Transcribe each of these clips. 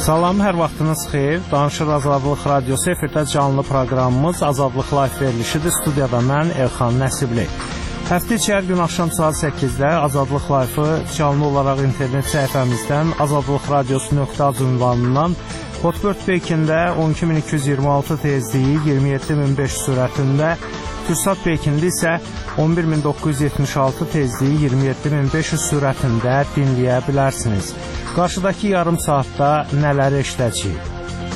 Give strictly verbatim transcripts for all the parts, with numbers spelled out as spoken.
Salam, hər vaxtınız xeyir. Danışır Azadlıq Radiosu efirdə canlı proqramımız Azadlıq Live verilişidir. Studiyada mən Elxan Nəsibli. Həftə içi hər gün axşam saat səkkizdə Azadlıq Live-ı canlı olaraq internet səhifəmizdən azadlıq radiosu nöqtə az ünvanından Hotbird Pekində on iki min iki yüz iyirmi altı tezliyi iyirmi yeddi min beş sürətində, Kürsat Pekində isə on bir min doqquz yüz yetmiş altı tezliyi iyirmi yeddi min beş yüz sürətində dinləyə bilərsiniz. Qarşıdakı yarım saatda nələri eşidəcəyik?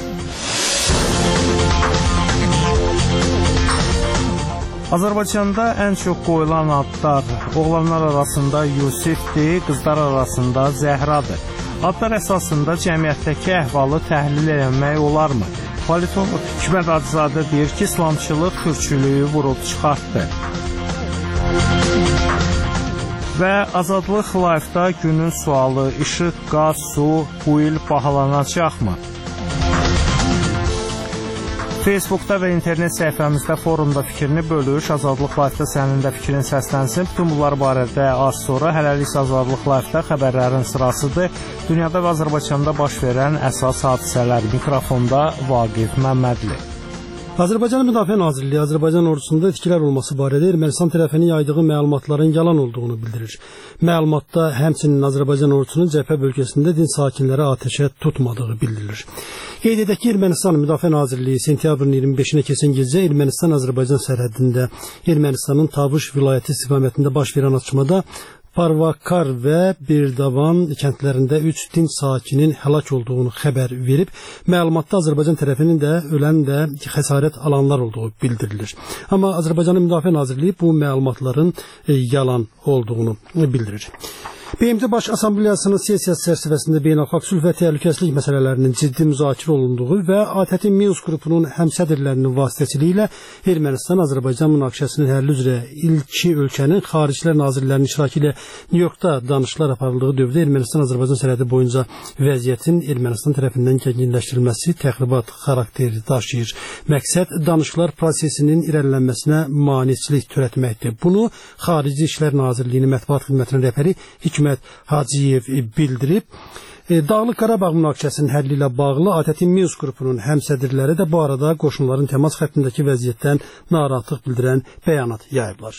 Azərbaycanda ən çox qoyulan adlar oğlanlar arasında Yusifdir, qızlar arasında Zəhradır. Adlar əsasında cəmiyyətdəki əhvalı təhlil etmək olarmı? Politolog Hikmət Hacızadə deyir ki, İslamçılıq türkçülüyü vurub çıxartdı. Və Azadlıq Live-da günün sualı: işıq, qaz, su bu il bahalanacaqmı? Facebookda və internet səhifəmizdə forumda fikrini bölüş, Azadlıq Live-da sənin də fikrin səslənsin. Bütün bunlar barədə az sonra, hələlik Azadlıq Live-da xəbərlərin sırasıdır. Dünyada və Azərbaycanda baş verən əsas hadisələr. Mikrofonda Vaqif Məmmədli. Azərbaycan Müdafiə Nazirliyi Azərbaycan ordusunda itkilər olması barədə Ermənistan tərəfinin yaydığı məlumatların yalan olduğunu bildirir. Məlumatda həmçinin Azərbaycan ordusunun cəbhə bölgəsində din sakinləri atəşə tutmadığı bildirilir. Qeyd edək ki, Ermənistan Müdafiə Nazirliyi sentyabrın iyirmi beşinə keçən gecə Ermənistan-Azərbaycan sərhədində Ermənistanın Tavuş vilayəti istiqamətində baş verən atışmada Parvakar və Birdavan kəndlərində üç din sakinin həlak olduğunu xəbər verib, məlumatda Azərbaycan tərəfinin də ölən də xəsarət alanlar olduğu bildirilir. Amma Azərbaycanın Müdafiə Nazirliyi bu məlumatların yalan olduğunu bildirir. B M T Baş Assambleyasının sessiyası çərçivəsində beynəlxalq sülh və təhlükəsizlik məsələlərinin ciddi müzakirə olunduğu və A T T Minsk qrupunun həmsədrlərinin vasitəsilə ilə Ermənistan-Azərbaycan münaqişəsinin həlli üzrə ilki ölkənin xaricilər nazirlərinin iştirakı ilə Nyu-Yorkda danışıqlar aparıldığı dövrdə Ermənistan-Azərbaycan sərhədi boyunca vəziyyətin Ermənistan tərəfindən gərginləşdirilməsi təxribat xarakteri daşıyır. Məqsəd danışıqlar prosesinin irəlilənməsinə maneçilik törətməkdir. Bunu Xarici İşlər Nazirliyinin mətbuat xidmətinin rəhbəri Hikmət Hacıyev bildirib. Dağlıq Qarabağ münaqişəsinin həlli ilə bağlı A T T Minsk qrupunun həmsədrləri də bu arada qoşunların təmas xəttindəki vəziyyətdən narahatlıq bildirən bəyanat yayıblar.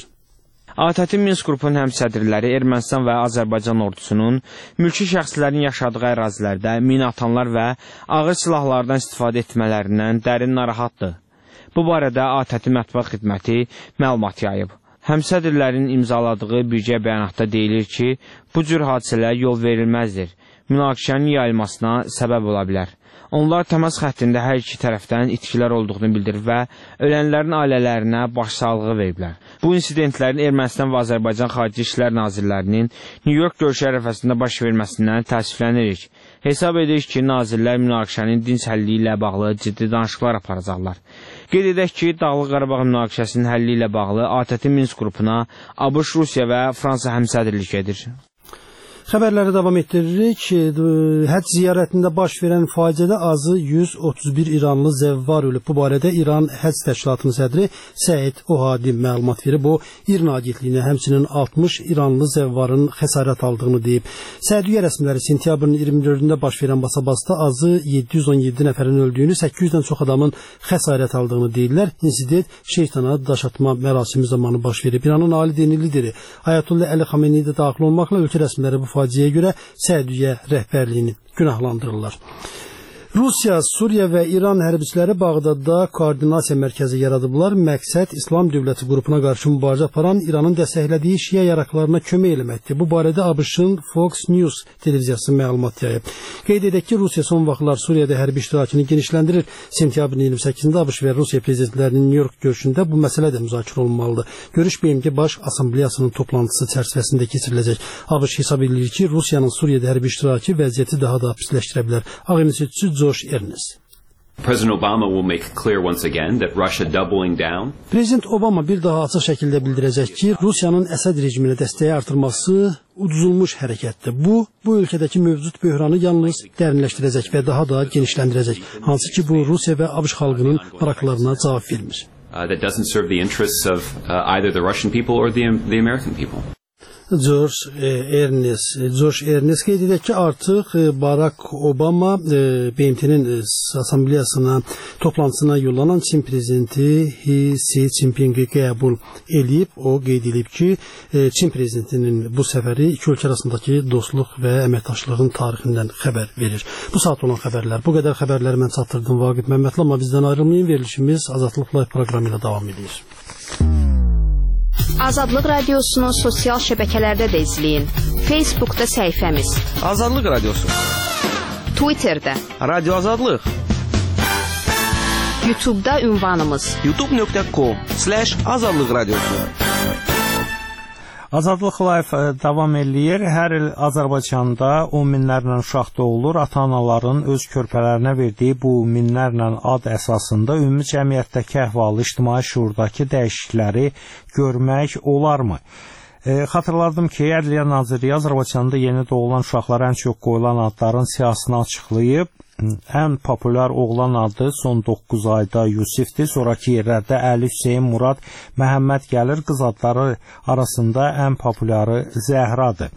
A T T Minsk qrupunun həmsədrləri Ermənistan və Azərbaycan ordusunun mülki şəxslərin yaşadığı ərazilərdə minatanlar və ağır silahlardan istifadə etmələrindən dərin narahatdır. Bu barədə A T T mətbuat xidməti məlumat yayıb. Həmsədrlərin imzaladığı birgə bəyanatda deyilir ki, bu cür hadisələr yol verilməzdir. Münaqişənin yayılmasına səbəb ola bilər. Onlar təmas xəttində hər iki tərəfdən itkilər olduğunu bildirir və ölənlərin ailələrinə başsağlığı veriblər. Bu insidentlərin Ermənistan və Azərbaycan Xarici İşlər Nazirlərinin Nyu-York görüşü ərəfəsində baş verməsindən təəssüflənirik. Hesab edirik ki, nazirlər münaqişənin dinc həlli ilə bağlı ciddi danışıqlar aparacaqlar. Qeyd edək ki, Dağlıq Qarabağ münaqişəsinin həlli ilə bağlı A T T Minsk qrupuna ABŞ, Rusiya və Fransa həmsədrlik edir. Xəbərləri davam etdiririk. Həcc ziyarətində baş verən faciədə azı yüz otuz bir İranlı zəvvar ölüb. Bu barədə İran Həcc Təşkilatının sədri Səid Ohadi məlumat verib. O, İRNA agentliyinə həmçinin altmış İranlı zəvvarın xəsarət aldığını deyib. Sədiyyə rəsmiləri sentyabrın iyirmi dördündə baş verən basabasda azı yeddi yüz on yeddi nəfərin öldüyünü, səkkiz yüzdən çox adamın xəsarət aldığını deyirlər. İnsident şeytana daş atma mərasimi zamanı baş verib. İranın ali dini lideri Ayətullah Əli Xameneyi də daxil olmaqla ölkə rəsmiləri bu faciəyə görə Sədiyyə rəhbərliyini günahlandırırlar. Rusiya, Suriya və İran hərbiçiləri Bağdadda koordinasiya mərkəzi yaradıblar. Məqsəd İslam Dövləti qrupuna qarşı mübarizə aparan İranın dəstəklədiyi şiə yaraqlarına kömək eləməkdir. Bu barədə ABŞ-ın Fox News televiziyası məlumat yayıb. Qeyd edək ki, Rusiya son vaxtlar Suriyada hərbi iştirakını genişləndirir. Sentyabrın iyirmi səkkizində ABŞ və Rusiya prezidentlərinin Nyu-York görüşündə bu məsələ də müzakirə olunmalıdır. Görüş B M T Baş Assambleyasının toplantısı çərçivəsində keçiriləcək. ABŞ hesab edilir ki, Rusiyanın Suriyada hərbi iştirakı vəziyyəti daha da pisləşdirə bilər. Ağ Ev Josh Ernest. President Obama will make it clear once again that Russia doubling down. Prezident Obama bir daha açıq şəkildə bildirəcək ki, Rusiyanın Əsəd rejiminə dəstəyi artırması uduzulmuş hərəkətdir. Bu, bu ölkədəki mövcud böhranı yalnız dərinləşdirəcək və daha da genişləndirəcək. Hansı ki, bu Rusiya və ABŞ xalqının maraqlarına cavab vermir. Uh, that doesn't serve the interests of uh, either the Russian people or the, the American people. George Ernest. George Ernest qeyd edək ki, artıq Barack Obama B M T-nin assambleyasına, toplantısına yollanan Çin prezidenti Xi Jinpingi qəbul eləyib. O qeyd edib ki, Çin prezidentinin bu səfəri iki ölkə arasındakı dostluq və əməkdaşlığın tarixindən xəbər verir. Bu saat olan xəbərlər, bu qədər xəbərləri mən çatdırdım Vaqif Məmmədli, amma bizdən ayrılmayın, verilişimiz Azadlıq Live proqramı ilə davam edir. Azadlıq Radiosunu sosial şəbəkələrdə də izləyin. Facebookda səhifəmiz Azadlıq Radiosu, Twitterdə Radio Azadlıq, YouTube'da ünvanımız youtube nöqtə com slash azadlıq radiosu. Azadlıq Live davam eləyir. Hər il Azərbaycanda on minlərlə uşaq doğulur. Ata-anaların öz körpələrinə verdiyi bu minlərlə ad əsasında ümumi cəmiyyətdəki əhvalı, ictimai şuurdakı dəyişiklikləri görmək olarmı? E, xatırladım ki, Ədliyyə Nazirliyi Azərbaycanda yeni doğulan uşaqlara ən çox qoyulan adların siyahısını açıqlayıb. Ən populyar oğlan adı son doqquz ayda Yusifdir. Sonraki yerlərdə Əli, Hüseyin, Murad, Məhəmməd gəlir. Qız adları arasında ən populyarı Zəhradır.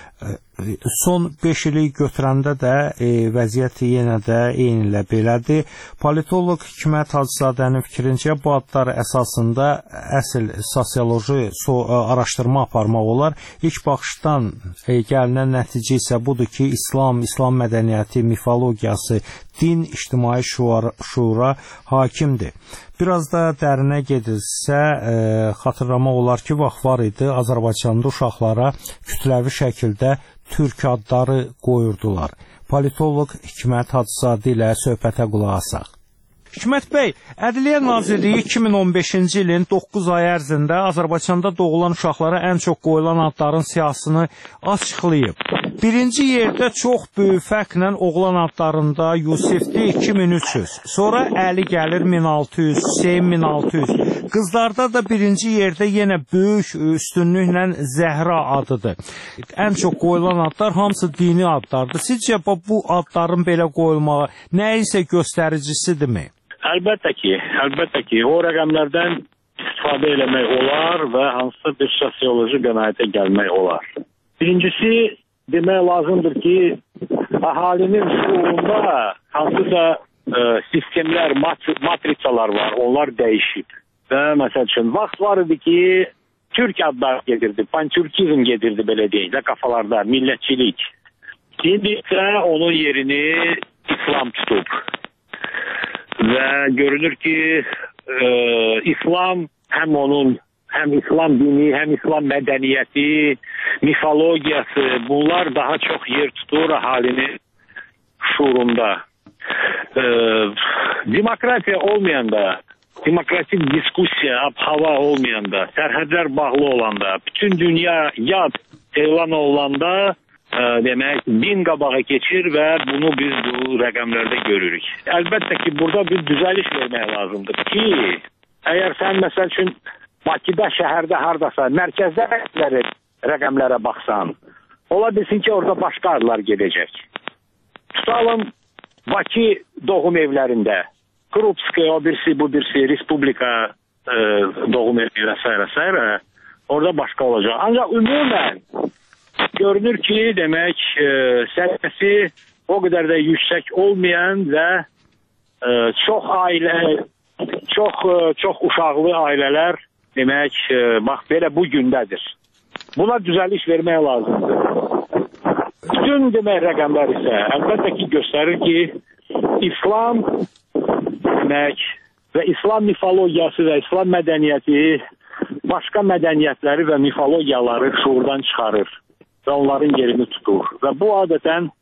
Son beş ili götürəndə də e, vəziyyət yenə də eyni ilə belədir. Politoloq Hikmət Hacızadənin fikrincə bu adlar əsasında əsl sosioloji so araşdırma aparmaq olar. İlk baxışdan e, gəlinən nəticə isə budur ki, İslam, İslam mədəniyyəti, mifologiyası, din, ictimai şuara, şuura hakimdir. Biraz da dərinə gedirsə, e, xatırlamaq olar ki, vaxt var idi, Azərbaycanda uşaqlara kütləvi şəkildə türk adları qoyurdular. Politoloq Hikmət Hacızadə ilə söhbətə qulaq asaq. Hikmət bəy, Ədliyyə Nazirliyi iki min on beşinci ilin doqquz ay ərzində Azərbaycanda doğulan uşaqlara ən çox qoyulan adların siyahısını açıqlayıb. Birinci yerdə çox böyük fərqlə oğlan adlarında Yusifdir iki min üç yüz. Sonra Əli gəlir min altı yüz, Hüseyin min altı yüz. Qızlarda da birinci yerdə yenə böyük üstünlüklə Zəhra adıdır. Ən çox qoyulan adlar hamısı dini adlardır. Sizcə bu adların belə qoyulmağı nəyinsə göstəricisidirmi? Əlbəttə ki, əlbəttə ki, o rəqəmlərdən istifadə eləmək olar və hansısa bir sosioloji qənaətə gəlmək olar. Birincisi, demək lazımdır ki, əhalinin şuurunda hansısa e, sistemlər, matrisalar var, onlar dəyişib. Və məsəl üçün, vaxt var idi ki, türk adlar gedirdi, pantürkizm gedirdi, belə deyək də, kafalarda, millətçilik. İndi isə onun yerini İslam tutub. Və görünür ki, e, İslam həm onun, həm İslam dini, həm İslam mədəniyyəti, mifologiyası, bunlar daha çox yer tutur əhalinin şuurunda. E, demokratiya olmayanda, demokratik diskusiya, ab-hava olmayanda, sərhədlər bağlı olanda, bütün dünya yad elan olanda, Ə, demək, din qabağa keçir və bunu biz bu rəqəmlərdə görürük. Əlbəttə ki, burada bir düzəliş vermək lazımdır ki, əgər sən məsəl üçün Bakıda, şəhərdə, hardasa, mərkəzdə rəqəmlərə baxsan, ola bilsin ki, orada başqa adlar gedəcək. Tutalım, Bakı doğum evlərində, Krupski, o birisi, bu birisi, Respublika ə, doğum evi və s. və s. orada başqa olacaq. Ancaq ümumən, görünür ki, demək, e, səviyyəsi o qədər də yüksək olmayan və e, çox ailə, çox e, çox uşaqlı ailələr, demək, e, bax belə bu gündədir. Buna düzəliş vermək lazımdır. Bütün demək rəqəmlər isə əlbəttə ki, göstərir ki, İslam demək və İslam mifologiyası və İslam mədəniyyəti başqa mədəniyyətləri və mifologiyaları şuurdan çıxarır və onların yerini tutur. Və bu adətən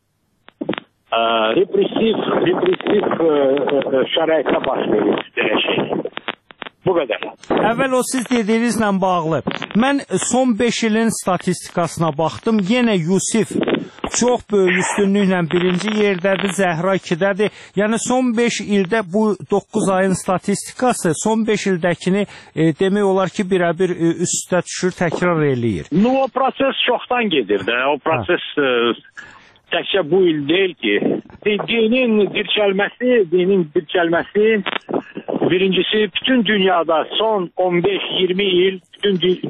ə, repressiv, repressiv ə, ə, şəraitə baş verir belə şey. Bu qədər. Əvvəl o siz dediyinizlə bağlı. Mən son beş ilin statistikasına baxdım. Yenə Yusif çox böyük üstünlüklə birinci yerdədir, Zəhra ikidədir. Yəni son beş ildə bu doqquz ayın statistikası son beş ildəkini e, demək olar ki, birə-bir e, üst-üstə düşür, təkrar eləyir. No, o proses çoxdan gedir də. O proses e, təkcə bu il deyil ki. Dinin dirçəlməsi, dinin dirçəlməsi birincisi bütün dünyada son on beş iyirmi il bütün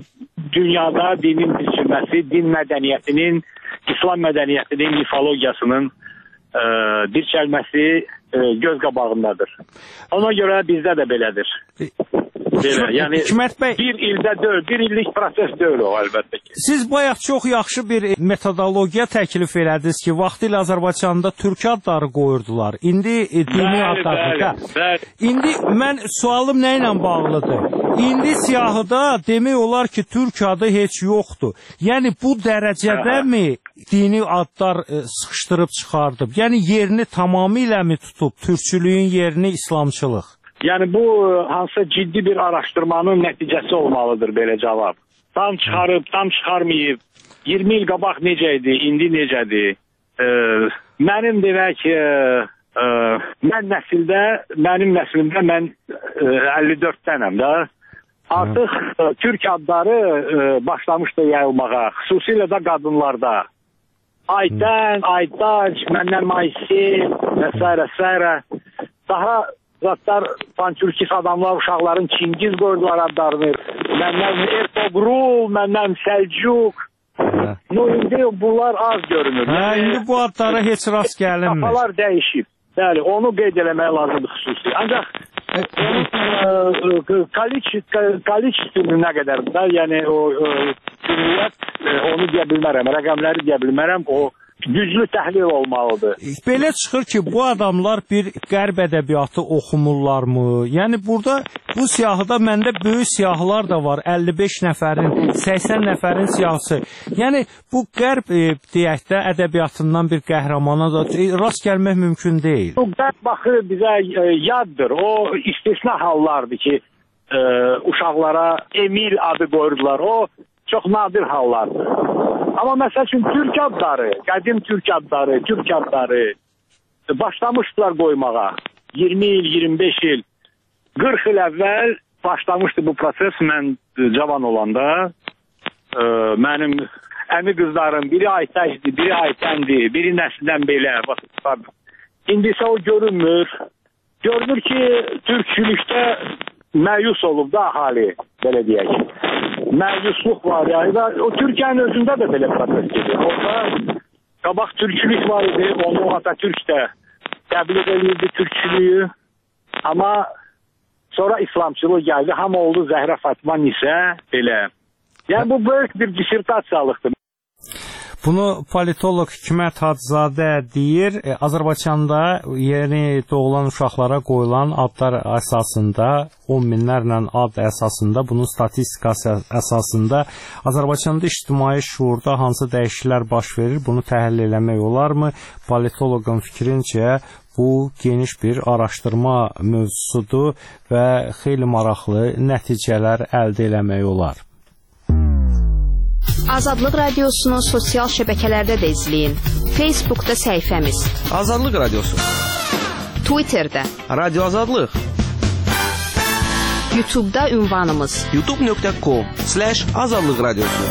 dünyada dinin biçilməsi, din mədəniyyətinin, İslam mədəniyyətinin, mifologiyasının e, dirçəlməsi e, göz qabağındadır. Ona görə bizdə də belədir. Belə, yəni Hikmət bəy, bir ildə deyil, bir illik proses deyil o, əlbəttə ki. siz bayaq çox yaxşı bir metodologiya təklif elədiniz ki, vaxtilə Azərbaycanda türk adları qoyurdular. İndi e, dini adları. İndi mən sualım nə ilə bağlıdır? İndi siyahıda demək olar ki, türk adı heç yoxdur. Yəni bu dərəcədəmi dini adlar e, sıxışdırıb çıxardıb? Yəni yerini tamamilə mi tutub, türkçülüyün yerini İslamçılıq? Yəni bu hansı ciddi bir araşdırmanın nəticəsi olmalıdır belə cavab. Tam çıxarıb, tam çıxarmayıb, iyirmi il qabaq necə idi, indi necədir? E, mənim demək ki, e, mən nəsildə, mənim nəslimdə mən e, əlli dörddənəm də. Artıq e, türk adları e, başlamışdı yayılmağa, xüsusilə də qadınlarda. Aytən, Aytac, məndən Maysil və s. s. Daha zatlar pan-türkist adamlar, uşaqların Çingiz qoydular adlarını. Məndən Ertoğrul, məndən Səlcuq. No, indi bunlar az görünür. Hə, indi bu adlara heç rast gəlinmir. Kafalar dəyişib. Bəli, onu qeyd eləmək lazımdır xüsusi. Ancaq Kaliç nə qədər də, yəni o cümləət onu deyə bilmərəm, rəqəmləri deyə bilmərəm, o güclü təhlil olmalıdır. Belə çıxır ki, bu adamlar bir qərb ədəbiyyatı oxumurlarmı? Yəni burada bu siyahıda məndə böyük siyahılar da var. əlli beş nəfərin, səksən nəfərin siyahısı. Yəni bu qərb e, deyək də ədəbiyyatından bir qəhrəmana da e, rast gəlmək mümkün deyil. Bu qərb baxı bizə e, yaddır. O istisna hallardır ki, e, uşaqlara Emil adı qoyurdular. O çox nadir hallardır. Amma məsəl üçün türk adları, qədim türk adları, türk adları başlamışdılar qoymağa. iyirmi il, iyirmi beş il, qırx il əvvəl başlamışdı bu proses. Mən cavan olanda e, mənim əmi qızlarım biri Aytəcdir, biri Aytəndir, biri nəsildən belə. İndi isə o görünmür. Görünür ki, türkçülükdə məyus olub da ahali, belə deyək. Məyusluq var yani. O Türkiye'nin özündə də belə proses gedir. Orada qabaq türkçülük var idi. Onu Atatürk də təbliğ edirdi türkçülüyü. Amma sonra İslamçılıq gəldi. Hamı oldu Zəhra Fatma Nisə belə. Yəni bu böyük bir dissertasiyalıqdır. Bunu politolog Hikmət Hacızadə deyir, e, Azərbaycanda yeni doğulan uşaqlara qoyulan adlar əsasında, on minlərlə ad əsasında, bunun statistikası əsasında Azərbaycanda ictimai şuurda hansı dəyişikliklər baş verir, bunu təhlil eləmək olarmı? Politoloqun fikrincə bu geniş bir araşdırma mövzusudur və xeyli maraqlı nəticələr əldə eləmək olar. Azadlıq Radiosunu sosial şəbəkələrdə də izləyin. Facebookda səhifəmiz Azadlıq Radiosu, Twitterdə Radio Azadlıq, YouTube'da ünvanımız youtube nöqtə com slash azadlıq radiosu.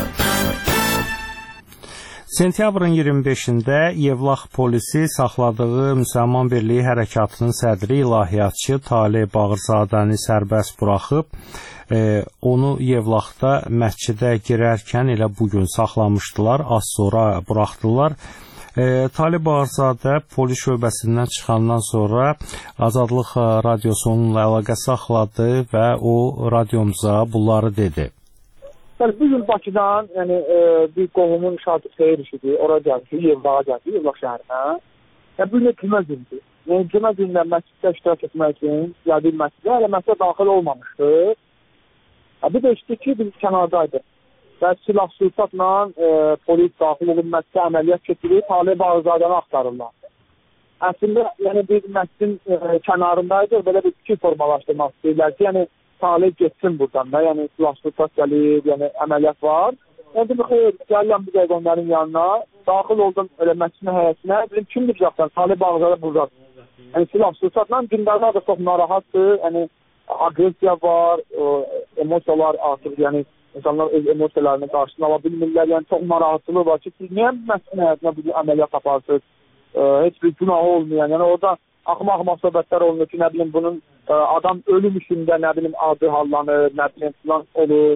Sentyabrın iyirmi beşində Yevlax polisi saxladığı Müsəlman Birliyi Hərəkatının sədri ilahiyyatçı Talib Bağırzadəni sərbəst buraxıb, e, onu Yevlaxda məscidə girərkən elə bugün saxlamışdılar, az sonra buraxdılar. E, Talib Bağırzadə polis şöbəsindən çıxandan sonra Azadlıq Radiosu onunla əlaqə saxladı və o radiomuza bunları dedi. Bu gün Bakıdan, yəni e, bir qohumun şahid xeyir işidir, ora gəldi, Yevlağa gəldi, Yevlax şəhərinə. Yəni bu gün cümə gündür. Yəni cümə gündən məsciddə iştirak etmək üçün gəldi məscidə, hələ məscidə daxil olmamışdı. Bir də işte ki, biz kənardaydı. Və silah sursatla e, polis daxil olub məscidə əməliyyat keçirib, Talib Bağırzadəni axtarırlar. Əslində, yəni biz məscidin e, kənarındaydı, belə bir fikir formalaşdırmaq istəyirlər ki, yəni Talib geçsin buradan da, yəni silah sursat gəlib, yəni əməliyyat var. Yəni bir xeyr, gəlirəm bir dəqiq onların yanına, daxil oldum elə məscidin həyəsinə, dedim, kim biləcəksən, Talib Bağırzada buradadır. Yəni silah sursatla dindarlar da çox narahatdır, yəni agresiya var, emosiyalar artıq, yəni insanlar öz emosiyalarını qarşısına ala bilmirlər, yəni çox narahatçılığı var ki, siz niyə məscidin həyəsinə bu əməliyyat aparsınız, heç bir günahı olmayan, yəni orada axmaq-axmaq söhbətlər olunur ki, nə bilim bunun ə, adam ölüm işində, nə bilim adı hallanır, nə bilim filan olur,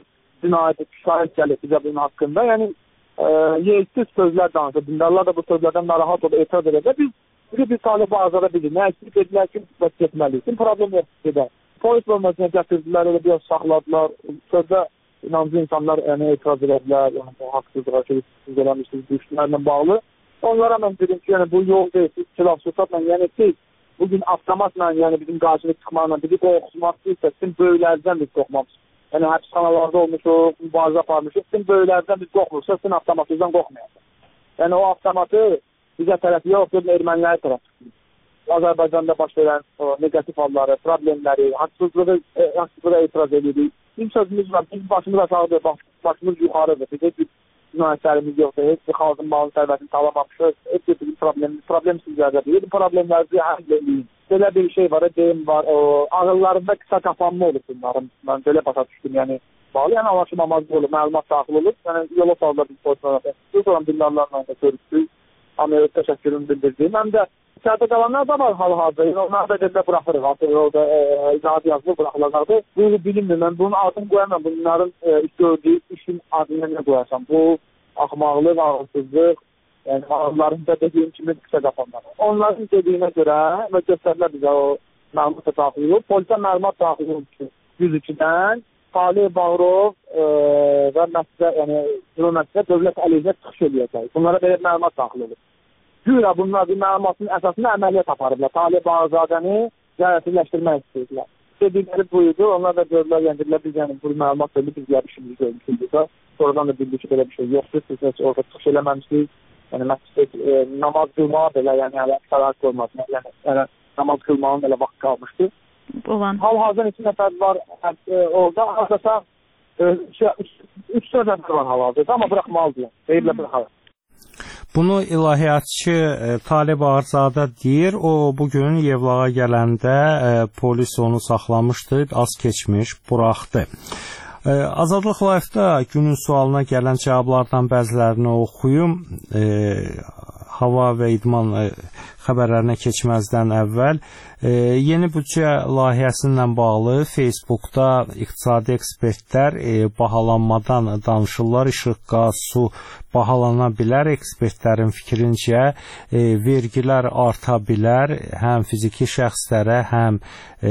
cinayət şahid gəlib bizə bunun haqqında. Yəni e, yersiz sözlər danışır. Dindarlar da bu sözlərdən narahat olub etiraz edəcək. Biz bir bir talib azada bilir. Nə istəyib dedilər ki, bəs getməliyik. Kim problem yoxdur gedər. Polis bölməsinə gətirdilər, elə bir saxladılar. Sözdə inancı insanlar yəni, etiraz edədilər. Yəni, bu haqsızlığa ki, siz eləmişsiniz bu işlərlə bağlı. Onlara mən dedim ki, yəni, bu yol deyil, siz silah sursatla, yəni siz bugün avtomatla, yəni bizim qarşılık çıxmaqla bizi qorxusmaq istəyirsə, sizin böyüklərdən biz qorxmamışıq. Yəni, həbsxanalarda olmuşuq, mübarizə aparmışıq, sizin böyüklərdən biz qorxmursa, sizin avtomatınızdan qorxmayacaq. Yəni, o avtomatı bizə tərəfi yox, dedim, ermənilərə tərəf çıxıyor. Azərbaycanda baş verən o, negativ halları, problemləri, haqsızlığı, e, haqsızlığa etiraz edirik. Bizim sözümüz var, bizim başımız aşağıdır, başımız yuxarıdır. Biz heç bir cinayətlərimiz yoxdur, heç bir xalqın malın sərvətini talamamışıq, heç bir bizim problemimiz, problem sizlərdə deyil. Bu problemlərimizi həll edirik. Belə bir şey var, deyim var, o, ağıllarında qısa qapanma olur bunların. Mən belə başa düşdüm, yəni bağlı, yəni anlaşılmamazlıq olur, məlumat daxil olur. Yəni yola salda biz polislərlə, biz olan dindarlarla da görüşdük. Amerika təşəkkürünü bildirdim. Həm də içəridə qalanlar da var hal-hazırda. Yəni, onlar da gedələ buraxırıq. Artıq orada e, izahat yazılır, buraxılacaqdır. Bu bilinmir. Mən bunun adını qoyamam. Bunların e, gördüyü işin adını nə qoyarsam. Bu axmaqlıq, ağılsızlıq, yəni ağılların da dediyim kimi qısa qapanlar. Onların dediyinə görə və göstərdilər bizə o məlumat daxil olub. Polisə məlumat daxil olub ki, yüz ikidən Salih Bağırov e, və məsələ, yəni məsələ dövlət əleyhinə çıxış eləyəcək. Bunlara belə məlumat daxil olur. Güya bunlar bir məlumatın əsasında əməliyyat aparıblar. Salih Bağırzadəni zərərçiləşdirmək istəyirlər. Dedikləri buydu, onlar da gördülər, yəndirlər, biz yəni bu məlumat verilib, biz yəni işimizi görmüşük. Sonradan da bildik ki, belə bir şey yoxdur, siz heç orada çıxış eləməmişsiniz. Yəni məsələ e, namaz qılmağa belə, yəni hələ qərar qoymasına, yəni, yəni namaz qılmağın elə vaxt qalmışdı. Olan. Hal-hazırda iki nəfər var e, orada, azasa üç dörd nəfər var hal-hazırda, amma bıraxmalıdır. Deyirlər bıraxalım. Bunu ilahiyyatçı e, Talib Ağarzadə deyir. O bugün Yevlağa gələndə e, polis onu saxlamışdı, az keçmiş, buraxdı. E, Azadlıq Live-da günün sualına gələn cavablardan bəzilərini oxuyum. E, hava və idman e, xəbərlərinə keçməzdən əvvəl e, yeni büdcə layihəsinlə bağlı Facebookda iqtisadi ekspertlər e, bahalanmadan danışırlar. İşıq, qaz, su bahalana bilər. Ekspertlərin fikrincə e, vergilər arta bilər. Həm fiziki şəxslərə, həm e,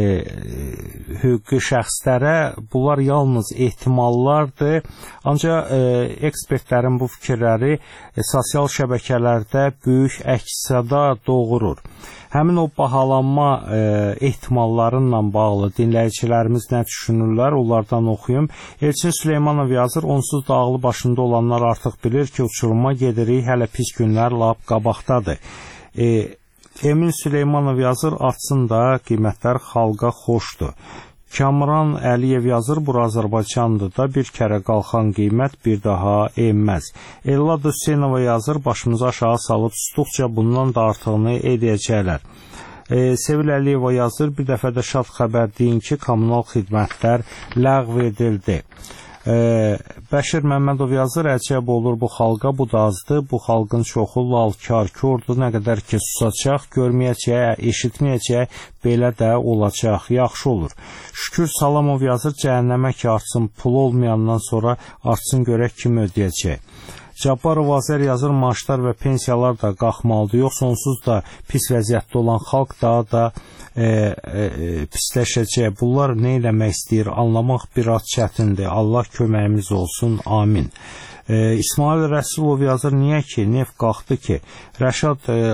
hüquqi şəxslərə. Bunlar yalnız ehtimallardır. Ancaq e, ekspertlərin bu fikirləri e, sosial şəbəkələrdə böyük əks-səda doğurur. Həmin o bahalanma e, ehtimallarıyla bağlı dinləyicilərimiz nə düşünürlər, onlardan oxuyum. Elçin Süleymanov yazır, onsuz da ağlı başında olanlar artıq bilir ki, uçuruma gedirik, hələ pis günlər lap qabaqdadır. E, Emin Süleymanov yazır, artsın da qiymətlər xalqa xoşdur. Kamran Əliyev yazır, bura Azərbaycandır da, bir kərə qalxan qiymət bir daha enməz. Ellad Hüseynova yazır, başımızı aşağı salıb tutuqca bundan da artığını edəcəklər. E, Sevil Əliyeva yazır, bir dəfə də şad xəbər deyin ki, kommunal xidmətlər ləğv edildi. E, Bəşir Məmmədov yazır, əcəb olur bu xalqa, bu da azdır, bu xalqın çoxu lalkar, kördür, nə qədər ki susacaq, görməyəcək, eşitməyəcək, belə də olacaq, yaxşı olur. Şükür Salamov yazır, cəhənnəmə ki artsın, pul olmayandan sonra artsın görək kim ödəyəcək. Cabbarov Azər yazır, maaşlar və pensiyalar da qalxmalıdır, yoxsa onsuz da pis vəziyyətdə olan xalq daha da e, e, pisləşəcək. Bunlar nə eləmək istəyir, anlamaq biraz çətindir. Allah köməyimiz olsun, amin. E, İsmail Rəsulov yazır, niyə ki, neft qalxdı ki? Rəşad e,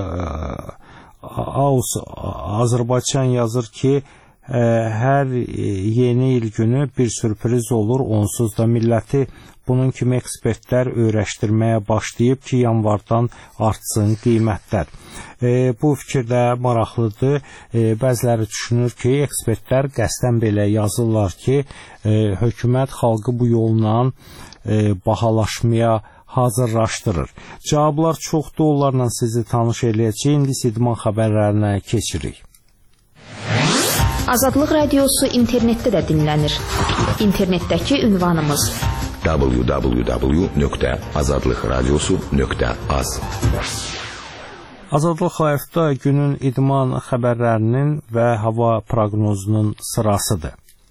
Aus Azərbaycan yazır ki, e, hər yeni il günü bir sürpriz olur, onsuz da milləti bunun kimi ekspertlər öyrəşdirməyə başlayıb ki, yanvardan artsın qiymətlər. E, bu fikir də maraqlıdır. E, bəziləri düşünür ki, ekspertlər qəsdən belə yazırlar ki, e, hökumət xalqı bu yolla e, bahalaşmaya hazırlaşdırır. Cavablar çoxdur, onlarla sizi tanış eləyəcək. İndi idman xəbərlərinə keçirik. Azadlıq Radiosu internetdə də dinlənir. İnternetdəki ünvanımız w w w nöqtə azadlıq radiosu nöqtə az. Azadlıq Live-da günün idman xəbərlərinin və hava proqnozunun sırasıdır.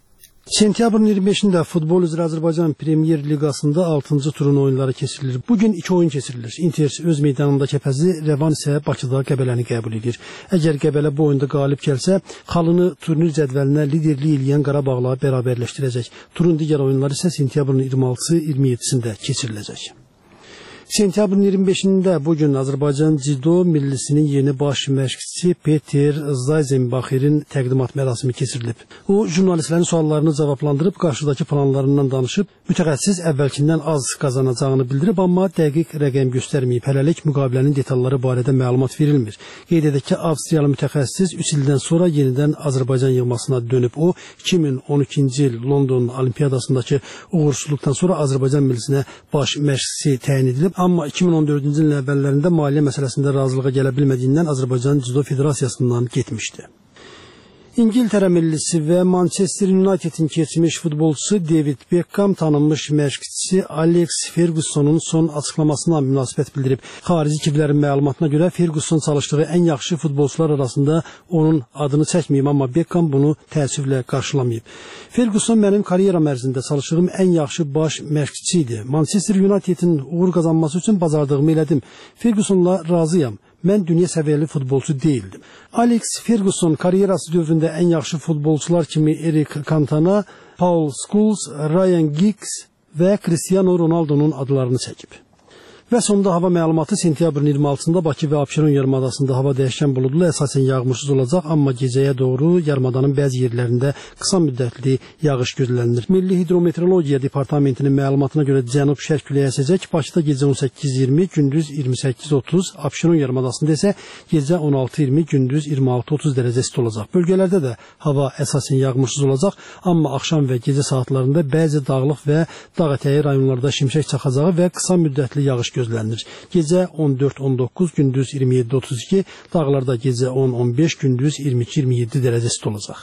Sentyabrın iyirmi beşində futbol üzrə Azərbaycan Premyer Liqasında altıncı turun oyunları keçirilir. Bugün iki oyun keçirilir. Inter öz meydanında Kəpəzi, Rəvan isə Bakıda Qəbələni qəbul edir. Əgər Qəbələ bu oyunda qalib gəlsə, xalını turnir cədvəlinə liderlik eləyən Qarabağla bərabərləşdirəcək. Turun digər oyunları isə sentyabrın iyirmi altısı iyirmi yeddisində keçiriləcək. Sentyabrın iyirmi beşində bugün Azərbaycan Cido Millisinin yeni baş məşqçisi Peter Zayzenbaxerin təqdimat mərasimi keçirilib. O, jurnalistlərin suallarını cavablandırıb, qarşıdakı planlarından danışıb, mütəxəssis əvvəlkindən az qazanacağını bildirib, amma dəqiq rəqəm göstərməyib. Hələlik müqavilənin detalları barədə məlumat verilmir. Qeyd edək ki, Avstriyalı mütəxəssis üç ildən sonra yenidən Azərbaycan yığmasına dönüb. O, iki min on ikinci il London Olimpiyadasındakı uğursuzluqdan sonra Azərbaycan millisinə baş məşqçisi təyin edilib. Amma iki min on dördüncü ilin əvvəllərində maliyyə məsələsində razılığa gələ bilmədiyindən Azərbaycan Cido Federasiyasından getmişdi. İngiltərə millisi və Manchester Unitedin keçmiş futbolçusu David Beckham tanınmış məşqçisi Alex Fergusonun son açıqlamasına münasibət bildirib. Xarici kiblərin məlumatına görə Ferguson çalışdığı ən yaxşı futbolçular arasında onun adını çəkməyib, amma Beckham bunu təəssüflə qarşılamayıb. Ferguson mənim karyeram ərzində çalışdığım ən yaxşı baş məşqçi idi. Manchester Unitedin uğur qazanması üçün bacardığımı elədim. Fergusonla razıyam. Mən dünya səviyyəli futbolçu deyildim. Alex Ferguson karyerası dövründə ən yaxşı futbolçular kimi Eric Cantona, Paul Scholes, Ryan Giggs və Cristiano Ronaldo'nun adlarını çəkib. Və sonda hava məlumatı sentyabrın iyirmi altısında Bakı və Abşeron yarımadasında hava dəyişkən buludlu, əsasən yağmursuz olacaq, amma gecəyə doğru yarımadanın bəzi yerlərində qısa müddətli yağış gözlənilir. Milli Hidrometeorologiya Departamentinin məlumatına görə cənub-şərq küləyi əsəcək. Bakıda gecə on səkkiz iyirmi, gündüz iyirmi səkkiz otuz, Abşeron yarımadasında isə gecə on altı iyirmi, gündüz iyirmi altı otuz dərəcə isti olacaq. Bölgələrdə də hava əsasən yağmursuz olacaq, amma axşam və gecə saatlarında bəzi dağlıq və dağ ətəyi rayonlarda şimşək çaxacağı və qısa müddətli yağış gözlənilir. Gecə on dörd on doqquz, gündüz iyirmi yeddi otuz iki, dağlarda gecə on on beş, gündüz iyirmi iki iyirmi yeddi dərəcə isti olacaq.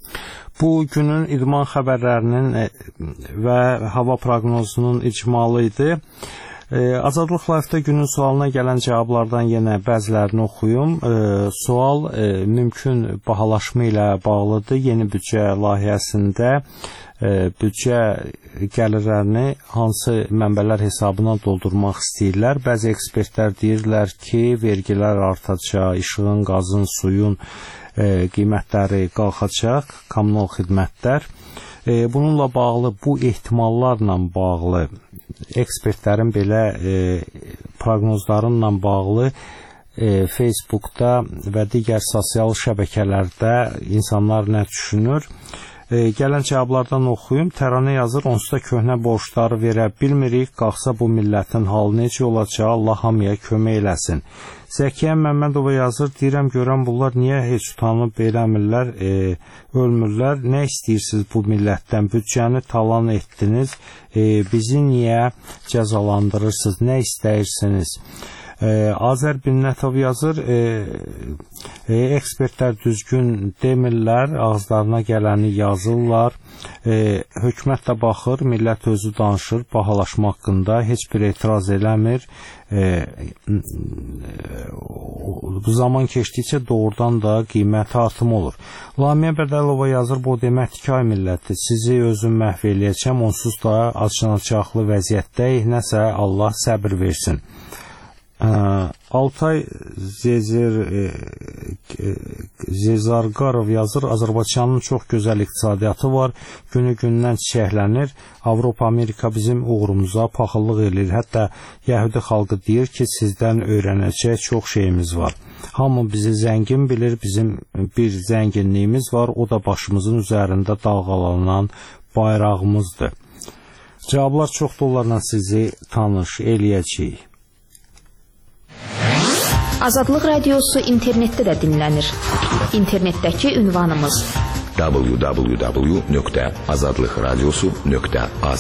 Bu günün idman xəbərlərinin və hava proqnozunun icmalı idi. Azadlıq Live-da günün sualına gələn cavablardan yenə bəzilərini oxuyum. Sual mümkün bahalaşma ilə bağlıdır. Yeni büdcə layihəsində büdcə gəlirlərini hansı mənbələr hesabına doldurmaq istəyirlər. Bəzi ekspertlər deyirlər ki, vergilər artacaq, işığın, qazın, suyun qiymətləri qalxacaq, kommunal xidmətlər. Bununla bağlı, bu ehtimallarla bağlı, ekspertlərin belə proqnozlarınla bağlı Facebookda və digər sosial şəbəkələrdə insanlar nə düşünür? Gələn cavablardan oxuyum. Təranə yazır, onsuz da köhnə borcları verə bilmirik, qalxsa bu millətin halı necə olacaq, Allah hamıya kömək eləsin. Zəkiyə Məmmədova yazır, deyirəm görəm bunlar niyə heç utanıb eləmirlər, e, ölmürlər, nə istəyirsiniz bu millətdən, büdcəni talan etdiniz, e, bizi niyə cəzalandırırsınız, nə istəyirsiniz? Ee, Azər Binnətov yazır, e, e, ekspertlər düzgün demirlər, ağızlarına gələni yazırlar, e, hökumət də baxır, millət özü danışır, bahalaşma haqqında heç bir etiraz eləmir. E, bu zaman keçdikcə doğrudan da qiymət artım olur. Lamiyə Bədəlova yazır, bu deməkdir ki, ay milləti, sizi özüm məhv eləyəcəm, onsuz da acınacaqlı vəziyyətdəyik, nəsə Allah səbir versin. Altay Zezarqarov yazır, Azərbaycanın çox gözəl iqtisadiyyatı var, günü-gündən çiçəklənir, Avropa, Amerika bizim uğurumuza paxıllıq edir, hətta Yəhudi xalqı deyir ki, sizdən öyrənəcək çox şeyimiz var. Hamı bizi zəngin bilir, bizim bir zənginliyimiz var, o da başımızın üzərində dalğalanan bayrağımızdır. Cavablar çoxdur, onlarla sizi tanış eləyəcəyik. Azadlıq Radiosu internetdə də dinlənir. İnternetdəki ünvanımız w w w nöqtə azadlıqradiosu nöqtə az.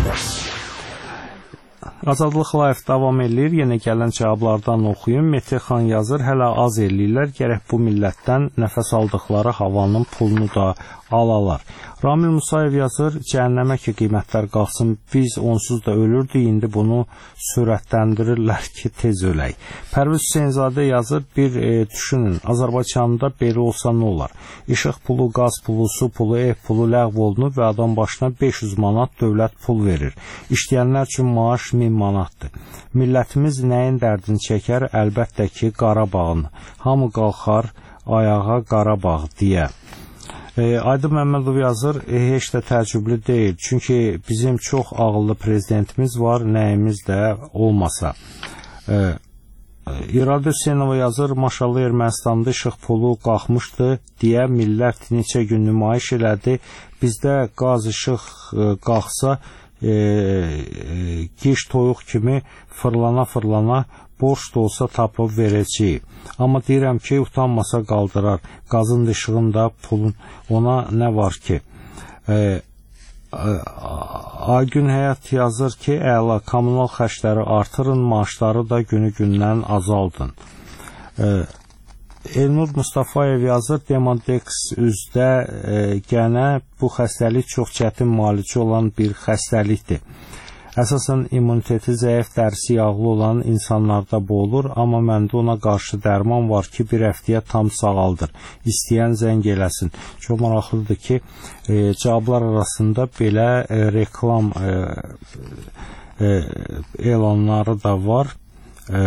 Azadlıq Live davam edir. Yenə gələn cavablardan oxuyum. Mete xan yazır, hələ az eləyirlər, gərək bu millətdən nəfəs aldıqları havanın pulunu da alalar. Ramil Musayev yazır, cəhənnəmə ki, qiymətlər qalxsın, biz onsuz da ölürdük, indi bunu sürətləndirirlər ki, tez ölək. Pərviz Hüseynzadə yazır, bir e, düşünün, Azərbaycanda belə olsa nə olar? İşıq pulu, qaz pulu, su pulu, ev pulu ləğv olunur və adam başına beş yüz manat dövlət pul verir. İşləyənlər üçün maaş min manatdır. Millətimiz nəyin dərdini çəkər? Əlbəttə ki, Qarabağın. Hamı qalxar ayağa Qarabağ deyə. E, Aydın Məmmədov yazır, e, heç də təəccüblü deyil. Çünki bizim çox ağıllı prezidentimiz var, nəyimiz də olmasa. E, İradə Hüseynova yazır, maşallah Ermənistanda işıq pulu qalxmışdı deyə millət neçə gün nümayiş elədi. Bizdə qaz işıq e, qalxsa e, e, giş toyuq kimi fırlana-fırlana borç da olsa tapıb verəcəyik. Amma deyirəm ki, utanmasa qaldırar. Qazın da işığın da pulun ona nə var ki? E, Aygün Həyat yazır ki, əla kommunal xərcləri artırın, maaşları da günü-gündən azaldın. E, Elnur Mustafayev yazır, Demodex üzdə e, gənə bu xəstəlik çox çətin müalicə olan bir xəstəlikdir. Əsasən immuniteti zəif, dərisi yağlı olan insanlarda bu olur, amma məndə ona qarşı dərman var ki, bir həftəyə tam sağaldır. İstəyən zəng eləsin. Çox maraqlıdır ki, e, cavablar arasında belə e, reklam e, e, elanları da var. E,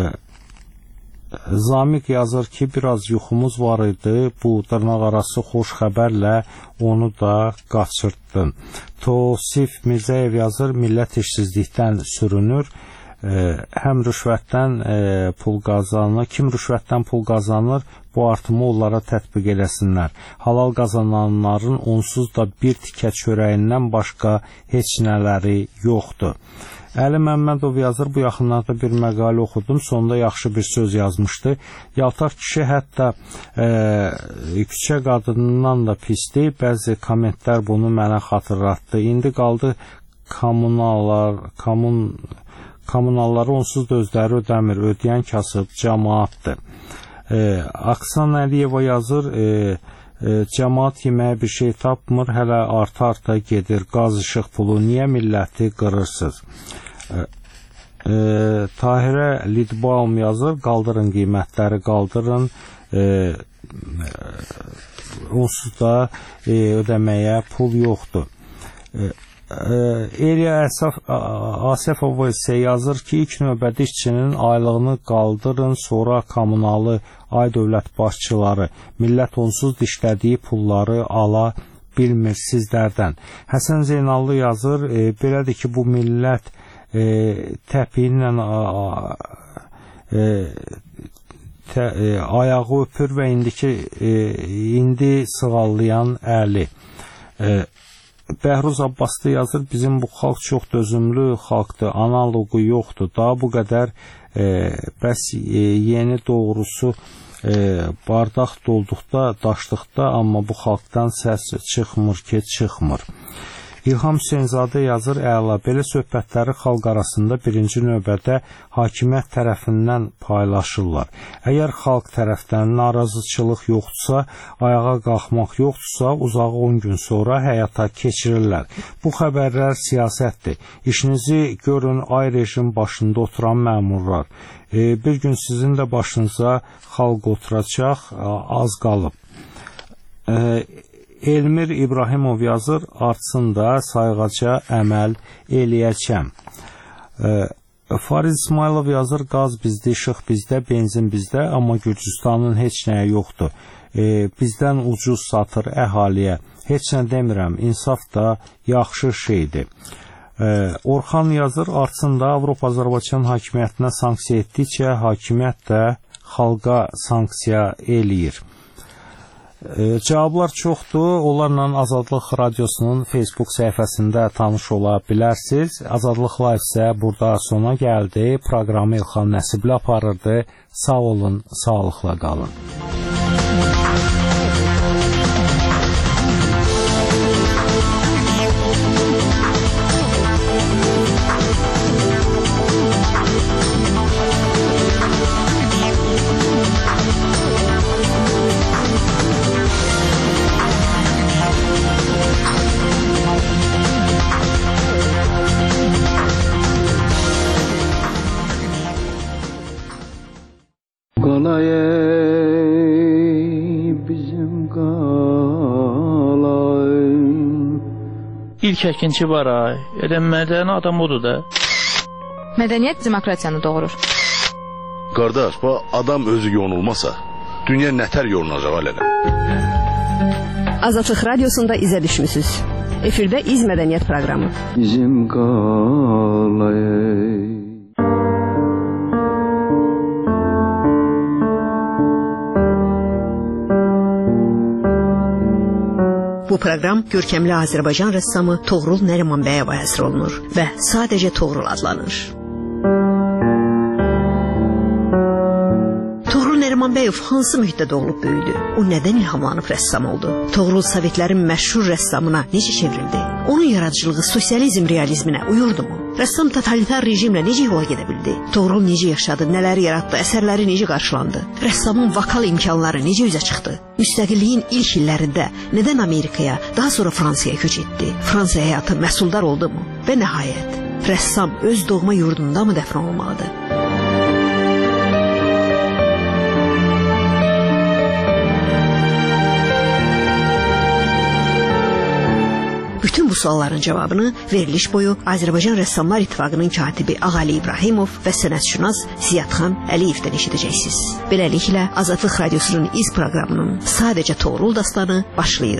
Zamiq yazır ki, biraz yuxumuz var idi, bu dırnaq arası xoş xəbərlə onu da qaçırtdın. Tosif Mirzəyev yazır, millət işsizlikdən sürünür, e, həm rüşvətdən e, pul qazanır, kim rüşvətdən pul qazanır, bu artımı onlara tətbiq eləsinlər. Halal qazananların onsuz da bir tikə çörəyindən başqa heç nələri yoxdur. Əli Məmmədov yazır, bu yaxınlarda bir məqalə oxudum, sonunda yaxşı bir söz yazmışdı. Yaltaq kişi hətta e, küçə qadından da pisdir, bəzi kommentlər bunu mənə xatırlatdı. İndi qaldı kommunallar, kommun, kommunalları onsuz da özləri ödəmir, ödəyən kasıb cəmaatdır. E, Aksan Əliyeva yazır, e, e, cəmaat yeməyə bir şey tapmır, hələ arta-arta gedir, qaz işıq pulu, niyə milləti qırırsınız? E, e, Tahirə Lidbaum yazır, qaldırın qiymətləri, qaldırın, e, onsuz da e, ödəməyə pul yoxdur. E, Eliya Asəfova isə yazır ki, ilk növbədə işçinin aylığını qaldırın, sonra kommunalı ay dövlət başçıları, millət onsuz dişlədiyi pulları ala bilmir sizlərdən. Həsən Zeynallı yazır, e, belədir ki, bu millət e, təpiyinlə e, tə, e, ayağı öpür və indiki e, indi sığallayan əli. E, Bəhruz Abbaslı yazır, bizim bu xalq çox dözümlü xalqdır, analogu yoxdur, daha bu qədər e, bəs e, yeni doğrusu e, bardaq dolduqda, daşdıqda, amma bu xalqdan səs çıxmır ki, çıxmır. İlham Hüseynzadə yazır, əla, belə söhbətləri xalq arasında birinci növbədə hakimiyyət tərəfindən paylaşırlar. Əgər xalq tərəfdən narazıçılıq yoxdursa, ayağa qalxmaq yoxdursa, uzağı on gün sonra həyata keçirirlər. Bu xəbərlər siyasətdir. İşinizi görün, ay rejim başında oturan məmurlar. E, bir gün sizin də başınıza xalq oturacaq, az qalıb. E, Elmir İbrahimov yazır, artsın da sayğaca əməl eləyəcəm. E, Fariz İsmailov yazır, qaz bizdə, işıq bizdə, benzin bizdə, amma Gürcüstanın heç nəyə yoxdur. E, bizdən ucuz satır əhaliyə. Heç nə demirəm, insaf da yaxşı şeydir. E, Orxan yazır, artsın da Avropa Azərbaycan hakimiyyətinə sanksiya etdikcə, hakimiyyət də xalqa sanksiya eləyir. E, cavablar çoxdur. Onlarla Azadlıq Radiosunun Facebook səhifəsində tanış ola bilərsiniz. Azadlıq Live isə burada sona gəldi. Proqramı İlxan Nəsibli aparırdı. Sağ olun, sağlıqla qalın. qalay bizim qalay. İlk əkinçi var ay. Elə mədəni adam odur da. Mədəniyyət demokratiyanı doğurur. Qardaş, bu adam özü yonulmasa, dünya nətər yolunacaq alələ? Azadlıq Radiosunda izə düşmüsünüz. Efirdə İz Mədəniyyət proqramı. Bizim qalay. Bu proqram görkəmli Azərbaycan rəssamı Toğrul Nərimanbəyova həsr olunur və sadəcə Toğrul adlanır. Toğrul Nərimanbəyov hansı mühitdə doğulub böyüdü? O nədən ilhamlanıb rəssam oldu? Toğrul Sovetlərin məşhur rəssamına necə çevrildi? Onun yaradıcılığı sosializm realizminə uyurdumu? Rəssam totalitar rejimlə necə yola gedə bildi? Toğrul necə yaşadı, nələri yaratdı, əsərləri necə qarşılandı? Rəssamın vokal imkanları necə üzə çıxdı? Müstəqilliyin ilk illərində nədən Amerikaya, daha sonra Fransaya köç etdi? Fransa həyatı məhsuldar oldu mu? Və nəhayət, rəssam öz doğma yurdunda mı dəfn olmalıdır? Bütün bu sualların cavabını veriliş boyu Azərbaycan Rəssamlar İttifaqının katibi Ağali İbrahimov və sənətşünas Ziyadxan Əliyevdən eşidəcəksiniz. Beləliklə, Azadlıq Radiosunun İz proqramının sadəcə Toğrul dastanı başlayır.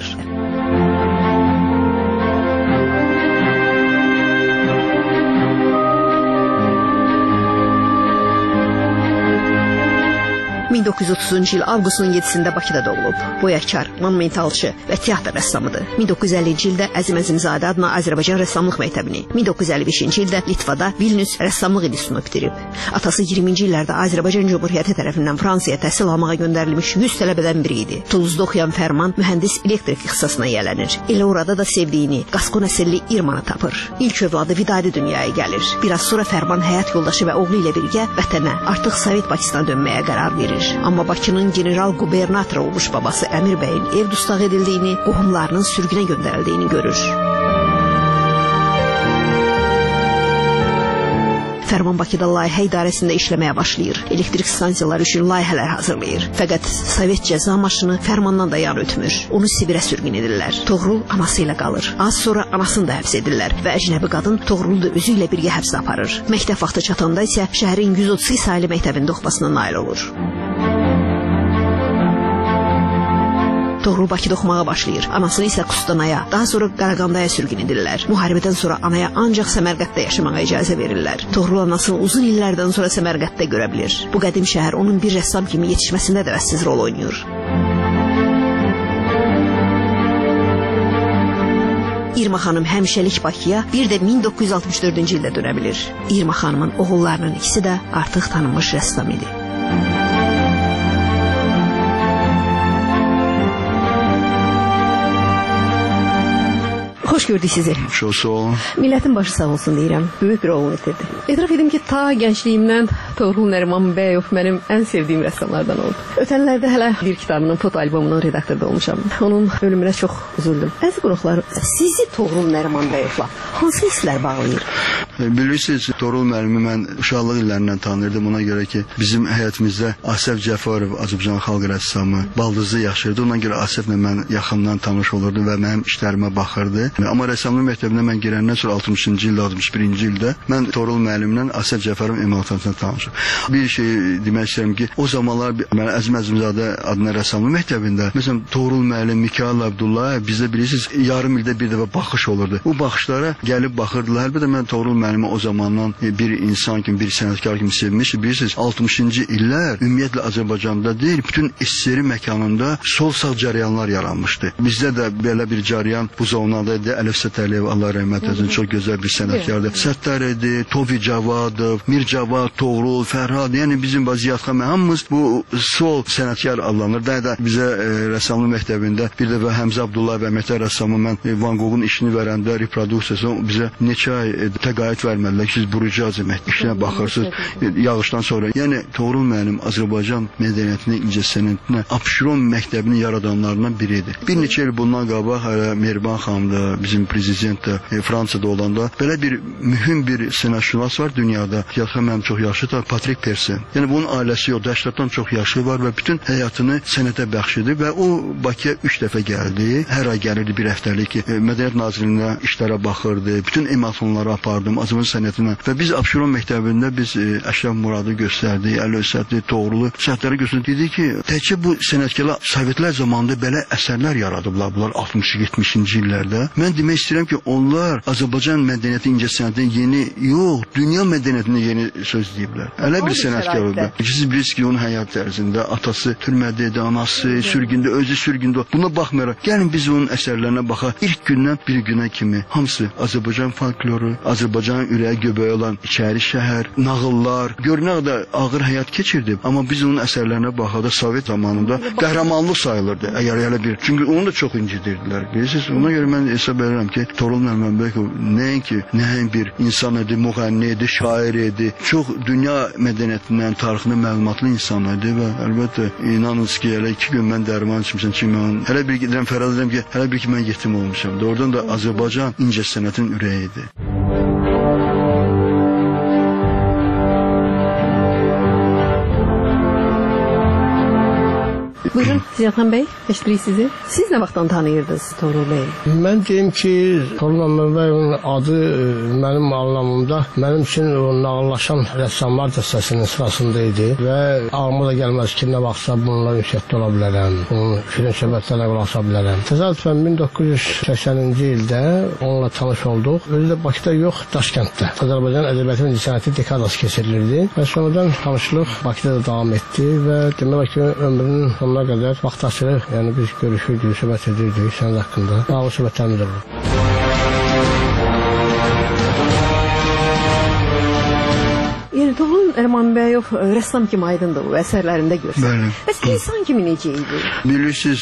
min doqquz yüz otuzuncu il avqustun yedisində Bakıda doğulub. Boyakar, monumentalçı və teatr rəssamıdır. min doqquz yüz əllinci ildə Əzim Əzimzadə adına Azərbaycan Rəssamlıq Məktəbini, min doqquz yüz əlli beşinci ildə Litvada Vilnius Rəssamlıq İnstitutunu bitirib. Atası iyirminci illərdə Azərbaycan Cümhuriyyəti tərəfindən Fransaya təhsil almağa göndərilmiş yüz tələbədən biri idi. Toulouse-da oxuyan Fərman mühəndis elektrik ixtisasına yiyələnir. Elə orada da sevdiyini, Qaskon əsilli İrmanı tapır. İlk övladı Vidadi dünyaya gəlir. Biraz sonra Fərman həyat yoldaşı və oğlu ilə birgə vətənə, artıq Sovet Bakısına dönməyə qərar verir. Amma Bakının general qubernatoru olmuş babası Əmir bəyin ev dustaq edildiyini, qohumlarının sürgünə göndərildiyini görür. Fərman Bakıda layihə idarəsində işləməyə başlayır. Elektrik stansiyaları üçün layihələr hazırlayır. Fəqət Sovet cəza maşını Fərmandan da yan ötmür. Onu Sibirə sürgün edirlər. Toğrul anası ilə qalır. Az sonra anasını da həbs edirlər və əcnəbi qadın Toğrulu da özü ilə birgə həbsə aparır. Məktəb vaxtı çatanda isə şəhərin yüz otuz iki saylı məktəbində oxumasına nail olur. Toğrul Bakıda oxumağa başlayır. Anasını isə Qustanaya, daha sonra Qaraqandaya sürgün edirlər. Müharibədən sonra anaya ancaq Səmərqəddə yaşamağa icazə verirlər. Toğrul anasını uzun illərdən sonra Səmərqəddə görə bilir. Bu qədim şəhər onun bir rəssam kimi yetişməsində də vəssiz rol oynayır. İrma xanım həmişəlik Bakıya bir də min doqquz yüz altmış dördüncü ildə dönə bilir. İrma xanımın oğullarının ikisi də artıq tanınmış rəssam idi. Xoş gördük sizi. Çox sağ olun. Millətin başı sağ olsun deyirəm. Böyük bir oğul itirdi. Etiraf edim ki, ta gəncliyimdən Toğrul Nərimanbəyov mənim ən sevdiyim rəssamlardan oldu. Ötənlərdə hələ bir kitabının foto albomunun redaktorda olmuşam. Onun ölümünə çox üzüldüm. Əziz qonaqlar, sizi Toğrul Nərimanbəyovla hansı hisslər bağlayır? Bilirsiniz, Toğrul müəllimi mən uşaqlıq illərindən tanırdım. Ona görə ki, bizim həyatımızda Asəf Cəfarov, Azərbaycan xalq rəssamı, baldızı yaşayırdı. Ona görə Asəflə mən yaxından tanış olurdum və mənim işlərimə baxırdı. Amma rəssamlıq məktəbinə mən girəndən sonra altmışıncı ildə, altmış birinci ildə mən Toğrul müəllimlə Asəf Cəfarov emalatxanasına tanışım. Bir şey demək istəyirəm ki, o zamanlar mən Əzim Əzimzadə adına rəssamlıq məktəbində, məsələn, Toğrul müəllim, Mikayıl Abdullayev bizdə bilirsiniz, yarım ildə bir dəfə baxış olurdu. Bu baxışlara gəlib baxırdılar. Əlbəttə mən Toğrul müəllimi o zamandan bir insan kimi, bir sənətkar kimi sevmişdim. Bilirsiniz, altmışıncı illər ümumiyyətlə Azərbaycanda deyil, bütün S S R məkanında sol-sağ cəryanlar yaranmışdı. Bizdə də belə bir cəryan bu zonada Ələf Sətəliyev, Allah rəhmət etsin, çox gözəl bir sənətkardır. Səttar idi, Tofi Cavadov, Mir Cavad, Toğrul, Fərhad, yəni bizim Ziyadxan hamımız bu sol sənətkar adlanır. Daha da bizə e, rəssamlıq məktəbində bir dəfə Həmzə Abdullayev və əməkdar rəssamı mən e, Van Goghun işini verəndə reproduksiyasını bizə neçə ay e, təqaüd əzəmət vermədilər ki, siz burucu əzəmət işinə baxırsınız, yağışdan sonra. Yəni Toğrul müəllim Azərbaycan mədəniyyətinin incəsənətinə Abşeron məktəbini yaradanlarından biridir. Bir neçə il bundan qabaq hələ Mehriban xanım da, bizim prezident də e, Fransada olanda belə bir mühüm bir sənətşünas var dünyada. Yaxşı mənim çox yaxşı da Patrik Persen. Yəni bunun ailəsi yoxdur, həştatdan çox yaşlı var və bütün həyatını sənətə bəxş edib və o Bakıya üç dəfə gəldi. Hər ay gəlirdi bir həftəlik ki, e, Mədəniyyət Nazirliyinə işlərə baxırdı. Bütün ematonları apardım Azərbaycan sənətinə və biz Abşeron məktəbində biz e, Əşrəf Muradı göstərdik, Əli Özsədli, Toğrulu şərtləri göstərdik. Dedi ki, təkcə bu sənətkarlar Sovetlər zamanında belə əsərlər yaradıblar bunlar altmış yetmişinci illərdə. Mən demək istəyirəm ki, onlar Azərbaycan mədəniyyəti incəsənətinin yeni, yox, dünya mədəniyyətinin yeni söz deyiblər. Elə bir sənətkar oldu. Siz bilirsiniz ki, onun həyat tərzində atası türmədə idi, anası sürgündə, özü sürgündə. Buna baxmayaraq, gəlin biz onun əsərlərinə baxaq. İlk gündən bir günə kimi hamısı Azərbaycan folkloru, Azərbaycanın ürəyi göbəyi olan İçəri şəhər, nağıllar, görünə qədər ağır həyat keçirdi. Amma biz onun əsərlərinə baxanda Sovet zamanında qəhrəmanlıq sayılırdı. Əgər elə bir, çünki onu da çox incidirdilər. Bilirsiniz, ona görə mən hesab edirəm ki, Toğrul Məmmədbəkov nəinki nəyin bir insan idi, müğənni idi, şair idi. Çox dünya mədəniyyətindən, tarixindən məlumatlı insan idi və əlbəttə inanınız ki, elə iki gün mən dərman içmişəm ki, mən hələ bir gedirəm fərad edirəm ki, hələ bir ki mən yetim olmuşam. Doğrudan da Azərbaycan incəsənətin ürəyidir. Buyurun Ziyadxan bəy, eşidirik sizi. Siz nə vaxtdan tanıyırdınız Toğrul bəy? Mən deyim ki, Toğrul Məmmədbəyovun adı mənim anlamımda mənim üçün o nağıllaşan rəssamlar dəstəsinin sırasında idi və ağlıma da gəlməz ki, nə vaxtsa bununla ünsiyyətdə ola bilərəm, bunun şirin söhbətlərə qulaq asa bilərəm. Təsadüfən min doqquz yüz səksəninci ildə onunla tanış olduq. Özü də Bakıda yox, Daşkənddə. Azərbaycan ədəbiyyatı və incəsənəti dekadası keçirilirdi və sonradan tanışlıq Bakıda da davam etdi və demək ki, ömrünün sonuna qədər vaxtaşırıq, yəni biz görüşürdük, söhbət edirdik sənin haqqında. Ağlı söhbətlərimiz də olur. Yəni Toğrul Məmmədbəyov rəssam kimi aydındır bu əsərlərində görsənir. Bəs insan kimi necə idi? Bilirsiniz,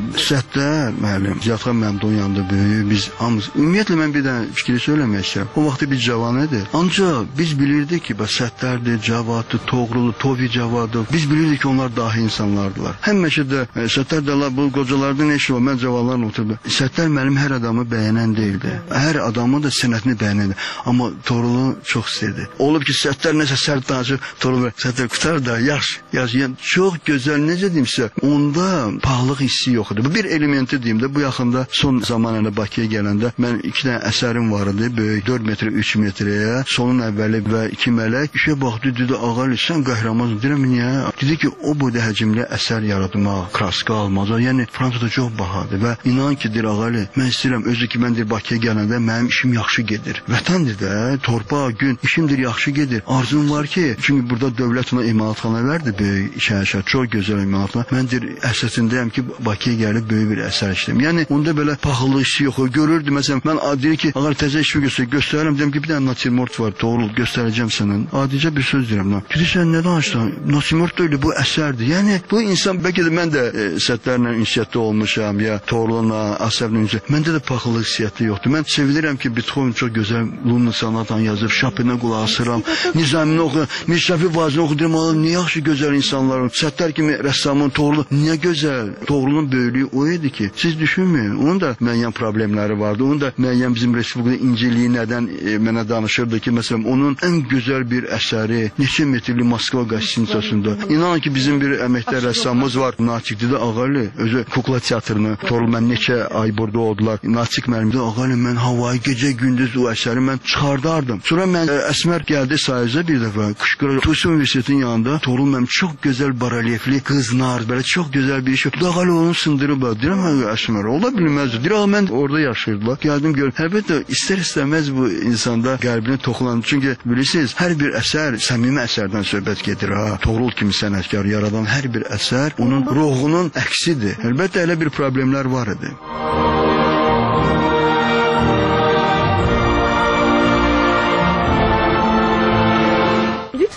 Səttar müəllim, Ziyadxan məmnun yanında böyüyü biz hamımız. Ümumiyyətlə mən bir dənə fikri söyləmək istəyirəm. O vaxtı bir cavan idi. Ancaq biz bilirdik ki, bəs Səttardır, Cavaddır, Toğrulu, Tovi Cavadı. Biz bilirdik ki, onlar dahi insanlardılar. Həmişə də Səttar da bu qocalardan eşi var. Mən cavanlarla oturdum. Səttar mənim hər adamı bəyənən deyildi. Hər adamın da sənətini bəyənirdi. Amma Toğrulu çox istəyirdi. Olub ki, Səttar nəsə sərt danışır, Toğrul Səttar qutar da, yaxşı, yaxşı. Yəni, çox gözəl, necə deyim sizə, onda pahalıq hissi yox idi. Bu bir elementi deyim də, bu yaxında son zaman elə Bakıya gələndə mən iki dənə əsərim var idi, böyük dörd metrə, üç metrəyə, sonun əvvəli və iki mələk. İşə baxdı, dedi, ağalı, sən qəhrəmansın. Deyirəm, niyə? Dedi ki, o boyda həcmli əsər yaratmaq, kraska almaz. Yəni, Fransada çox bahadır və inan ki, deyir, ağalı, mən istəyirəm, özü ki, mən deyir, Bakıya gələndə mənim işim yaxşı gedir. Vətəndir də, torpaq, gün, işimdir yaxşı gedir. Arzum var ki, çünki burada dövlət ona emalatxana verdi, böyük şəhər, çox gözəl emalatxana. Mən deyir, əsasındayım ki, Bakıya gəlib böyük bir əsər işləyim. Yəni, onda belə pahalı işi yox. Görürdü, məsələn, mən deyir ki, ağır təzə işi göstər, göstərirəm, deyim ki, bir dənə natimort var, Toğrul, göstərəcəm sənin. Adicə bir söz deyirəm. Dedi, sən nə danışsan? Natimort da öyle, bu əsərdir. Yəni, bu insan, bəlkə də mən də e, Səttarla ünsiyyətdə olmuşam, ya Toğrulunla, Əsərlə ünsiyyətdə. Məndə də pahalı hissiyyatı yoxdur. Mən sevilirəm ki, Beethoven çox gözəl Luna sonatan yazıb, Chopinə qulaq asıram, Nizamini oxuyuram, Mirşəfi Vazini oxuyuram, nə yaxşı gözəl insanlar. Səttar kimi rəssamın Toğrulu, nə gözəl. Toğrulun böyüklüyü o idi ki, siz düşünməyin, onun da müəyyən problemləri vardı. Onun da müəyyən bizim Respublikada inciliyi nədən e, mənə danışırdı ki, məsələn, onun ən gözəl bir əsəri neçə metrli Moskva qastinsasında. İnanın ki, bizim bir əməkdar rəssamımız var, Naçik dedi, ağalı, özü kukla teatrını, Toğrul mən neçə ay burada oldular. Naçik müəllim dedi, ağalı, mən havayı gecə gündüz o əsəri mən çıxardardım. Sonra mən e, Əsmər gəldi sayıza bir dəfə qışqırır. Tusi Universitetinin yanında Toğrul mənim çox gözəl barelyefli qızlar, belə çox gözəl bir iş. Ağalı onu sındırıb, deyirəm, Əsmər, ola bilməz. Deyirəm, mən orada yaşayırdılar. Gəldim görüm. Əlbəttə, istər istəməz bu insanda qəlbinə toxunan. Çünki bilirsiniz, hər bir əsər səmimi əsərdən söhbət gedir. Ha. Toğrul kimi sənətkar yaradan hər bir əsər onun ruhunun əksidir. Əlbəttə, elə bir problemlər var idi.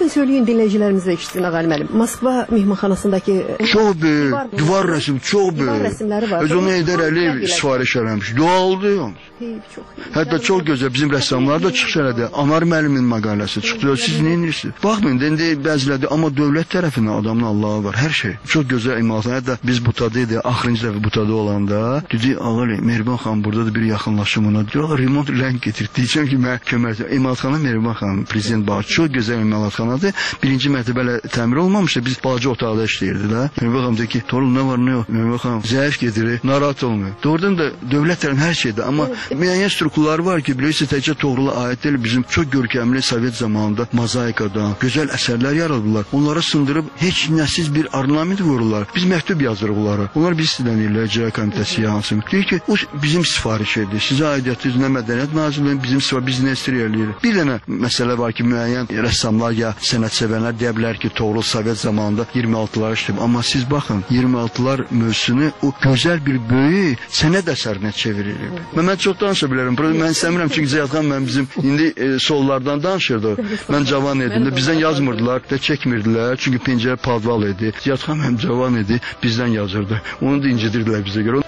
İstəyirəm söyləyin dinləyicilərimizə eşitsin Ağa müəllim. Moskva mehmanxanasındakı çox böyük divar rəsmi, çox böyük. Divar rəsmləri var. Öz onu Heydər Əliyev sifariş eləmiş. Doğaldı. Hətta çox gözəl bizim rəssamlar da çıxış elədi. Anar müəllimin məqaləsi çıxdı. Siz nə edirsiniz? Baxmayın, indi bəziləri amma dövlət tərəfindən adamın Allahı var. Hər şey. Çox gözəl imalatlar. Hətta biz Butada idi, axırıncı dəfə Butada olanda dedi, Ağa Mehriban xanım burada da bir yaxınlaşım ona. Diyorlar remont lənk getirdi. Deyəcəm ki, mən kömək imalatxana Mehriban xanım prezident bax çox gözəl imalatxanadır. Birinci mərtəbələ təmir olmamışdı. Biz balaca otaqda işləyirdilər. Mehriban xanım dedi ki, torun nə var, nə yox? Mehriban xanım zəif gedir, narahat olmuyor. Doğrudan da dövlət tərəfindən hər şeydir, amma müəyyən strukturlar var ki, bilirsiniz, təkcə Toğrula aid deyil, bizim çox görkəmli Sovet zamanında mozaikadan gözəl əsərlər yaradırlar. Onlara sındırıb heç nəsiz bir ornament vururlar. Biz məktub yazırıq onlara. Onlar biz istənirlər, icra komitəsi hansı. Deyir ki, o bizim sifarişidir. Sizə aidiyyətiniz nə Mədəniyyət Nazirliyinin bizim sifariş biz nə istəyirik. Bir dənə məsələ var ki, müəyyən rəssamlar ya sənətsevərlər deyə bilər ki, Toğrul Sovet zamanında iyirmi altılar işləyib. Amma siz baxın, iyirmi altılar mövzusunu o gözəl bir böyük sənət əsərinə çevirir. Mən çox danışa bilərəm. Mən istəmirəm çünki Ziyadxan mən bizim indi e, sollardan danışırdı. Mən cavan idim də bizdən yazmırdılar, da çəkmirdilər. Çünki pencərə padval idi. Ziyadxan həm cavan idi, bizdən yazırdı. Onu da incidirdilər bizə görə.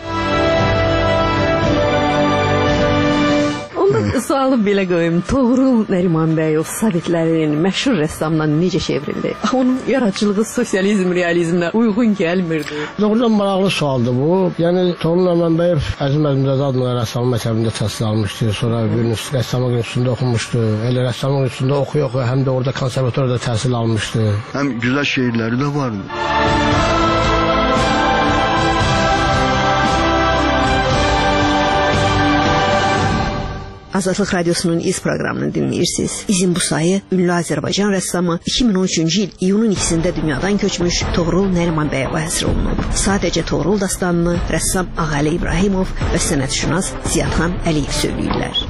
Sualı belə qoyum. Toğrul Nəriman bəy o Sovetlərin məşhur rəssamdan necə çevrildi? Onun yaradıcılığı sosializm, realizmlə uyğun gəlmirdi. Doğrudan maraqlı sualdır bu. Yəni Toğrul Nəriman bəy Əzim Əzimzadə adlı rəssam məktəbində təhsil almışdı. Sonra bir rəssamlıq institutunda oxumuşdu. Elə rəssamlıq institutunda oxuya-oxuya həm də orada konservatoriyada təhsil almışdı. Həm gözəl şeirləri də vardı. Azadlıq Radiosunun iz proqramını dinləyirsiniz. İzin bu sayı ünlü Azərbaycan rəssamı iki min on üçüncü il iyunun ikisində dünyadan köçmüş Toğrul Nəriman bəyova həsr olunub. Sadəcə Toğrul dastanını rəssam Ağalı İbrahimov və sənətşünas Ziyadxan Əliyev söyləyirlər.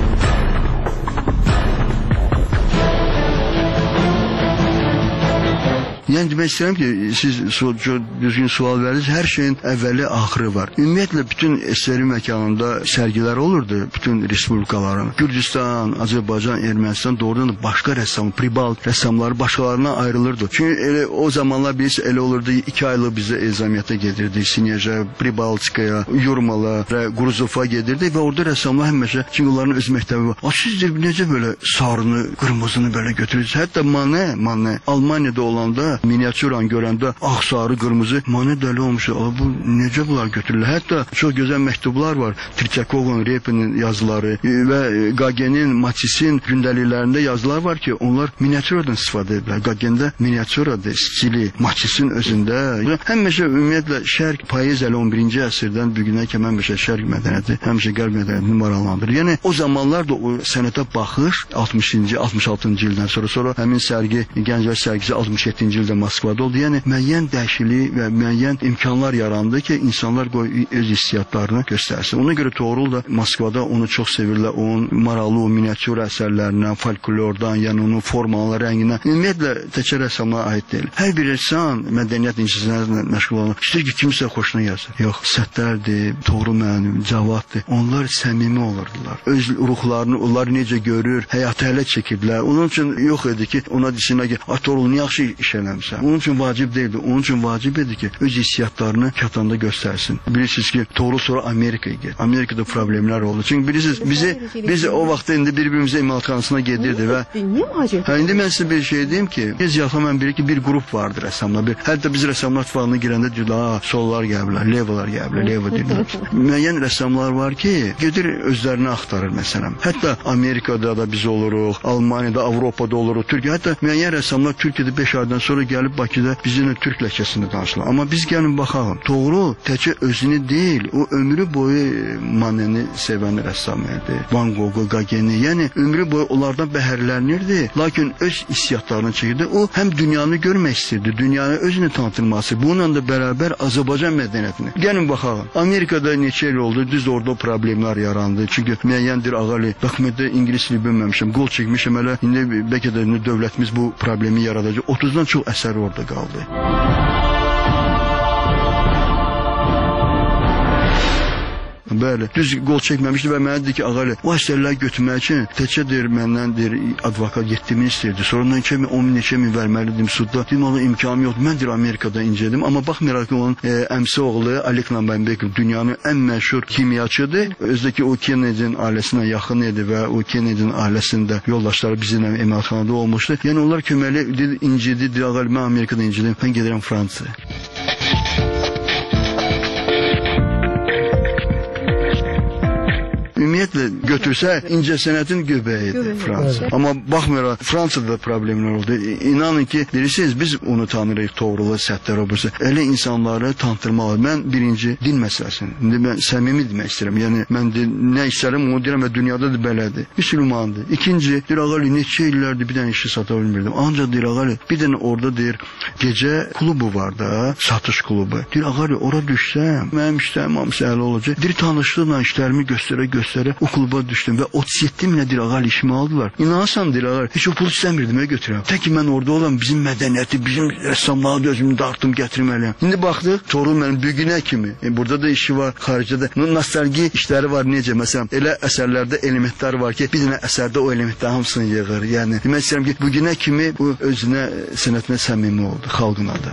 Yəni demək istəyirəm ki, siz çox düzgün sual verdiniz. Hər şeyin əvvəli, axırı var. Ümumiyyətlə bütün S S R məkanında sərgilər olurdu, bütün respublikaların. Gürcüstan, Azərbaycan, Ermənistan doğrudan da başqa rəssam, pribalt rəssamları başqalarına ayrılırdı. Çünki elə o zamanlar biz elə olurdu, iki aylıq bizə ezamiyyətə gedirdi. Sineja, Pribaltikaya, Yurmala və Quruzova gedirdi və orada rəssamlar həmişə, çünki onların öz məktəbi var. Siz necə belə sarını, qırmızını belə götürürsünüz? Hətta Mane, Mane Almaniyada olanda miniatüran görəndə ağ, sarı, qırmızı Mane dəli olmuşdu. Bu necə bunlar götürürlər? Hətta çox gözəl məktublar var. Tretyakovun, Repinin yazıları və Gagenin, Matissin gündəliklərində yazılar var ki, onlar miniatüradan istifadə edirlər. Gagendə miniatüradır, stili, Matissin özündə. Həmişə ümumiyyətlə şərq poeziyalı on birinci əsrdən bu günə kimi həmişə şərq mədəniyyəti, həmişə qərb mədəniyyətini maraqlandırır. Yəni o zamanlar da o sənətə baxış altmışıncı, altmış altıncı ildən sonra sonra həmin sərgi, Gənclər sərgisi altmış yeddinci ildə Moskvada oldu. Yəni müəyyən dəyişiklik və müəyyən imkanlar yarandı ki, insanlar qoy öz hissiyatlarını göstərsin. Ona görə Toğrul da Moskvada onu çox sevirlər. Onun maraqlı o miniatür əsərlərindən, folklordan, yəni onun formalı rəngindən. Ümumiyyətlə təkcə rəssamlara aid deyil. Hər bir rəssam mədəniyyət incəsənətlə məşğul olan istəyir ki, kimsə xoşuna gəlsin. Yox, Səttərdir, Toğrul müəllim, Cavaddır. Onlar səmimi olurdular. Öz ruhlarını onlar necə görür, həyatı hələ çəkiblər. Onun üçün yox idi ki, ona desinlər ki, Toğrul nə yaxşı iş eləmişsən. Onun üçün vacib deyildi. Onun üçün vacib idi ki, öz hissiyatlarını kətanda göstərsin. Bilirsiniz ki, Toğrul sonra Amerikaya getdi. Amerikada problemlər oldu. Çünki bilirsiniz, bizi biz o vaxtda indi bir-birimizə imalatxanasına gedirdi və hə, indi mən sizə bir şey deyim ki, biz yaxaman biri ki, bir qrup vardır rəssamlar. Bir, hətta biz rəssamlar ittifaqına girəndə deyirlər, sollar gəliblər, levalar gəliblər, leva deyirlər. Müəyyən rəssamlar var ki, gedir özlərini axtarır məsələn. Hətta Amerikada da biz oluruq, Almaniyada, Avropada oluruq, Türkiyə. Hətta müəyyən rəssamlar Türkiyədə beş aydan sonra gəlib Bakıda bizimlə türk ləhcəsində danışırlar. Amma biz gəlin baxalım. Toğrul təkcə özünü deyil, o ömrü boyu Maneni sevən rəssam idi. Van Gogh'u, Gageni, yəni ömrü boyu onlardan bəhərlənirdi. Lakin öz hissiyatlarını çəkirdi. O həm dünyanı görmək istirdi, dünyanı özünü tanıtılması. Bununla da bərabər Azərbaycan mədəniyyətini. Gəlin baxalım. Amerikada neçə il oldu, düz orada problemlər yarandı. Çünki müəyyəndir ağalı. Baxmətdə ingilis dili bilməmişəm, qol çəkmişəm hələ. İndi bəlkə də dövlətimiz bu problemi yaradacaq. otuzdan çox əsər orada qaldı. Bəli, düz qol çəkməmişdi və mənə dedi ki, ağalı, o əsərləri götürmək üçün təkcə deyir, məndən deyir, advokat yeddi min istəyirdi. Sonra neçə min, on min, neçə min verməlidim sudda. Dedim, Allah imkanım yoxdur. Mən deyir, Amerikada incədim. Amma baxmayaraq ki, onun e, əmsi oğlu Alek Nambanbekov dünyanın ən məşhur kimyaçıdır. Özdəki o Kennedy'nin ailəsinə yaxın idi və o Kennedy'nin ailəsində yoldaşları bizimlə emalxanada olmuşdu. Yəni onlar köməli dedi, incidi, deyir, ağalı, mən Amerikada incidim. Ben giderim Fransa'ya. Ümumiyyətlə götürsə incəsənətin göbəyidir Fransa. Evet. Amma baxmayaraq Fransada da problemlər oldu. İnanın ki, bilirsiniz biz onu tanırıq, Toğrulu, Səttar obrusu. Elə insanları tanıtırmalı. Mən birinci din məsələsini. İndi mən səmimi demək istəyirəm. Yəni mən de, nə istərəm onu deyirəm və dünyada da belədir. Müslümandır. İkinci, deyir ağalı neçə illərdir bir dənə işi sata bilmirdim. Ancaq deyir ağalı bir dənə orada deyir gecə klubu var da, satış klubu. Deyir ağalı ora düşsəm, mənim işlərim hamısı ələ olacaq. Deyir tanışlıqla işlərimi göstərə göstərə o kluba düşdüm və otuz yeddi minə deyir ağalı işimi aldılar. İnanırsan deyir ağalı, heç o pulu istəmirdim ə götürəm. Tək ki mən orada olan bizim mədəniyyəti, bizim rəssamlığa da özümü dartdım gətirməliyəm. İndi baxdıq, Torun mənim bugünə kimi. E, burada da işi var, xaricdə də. Nostalgi işləri var necə? Məsələn, elə əsərlərdə elementlər var ki, bir dənə əsərdə o elementlərin hamısını yığır. Yəni demək istəyirəm ki, bugünə kimi bu özünə, sənətinə səmimi oldu, xalqına da.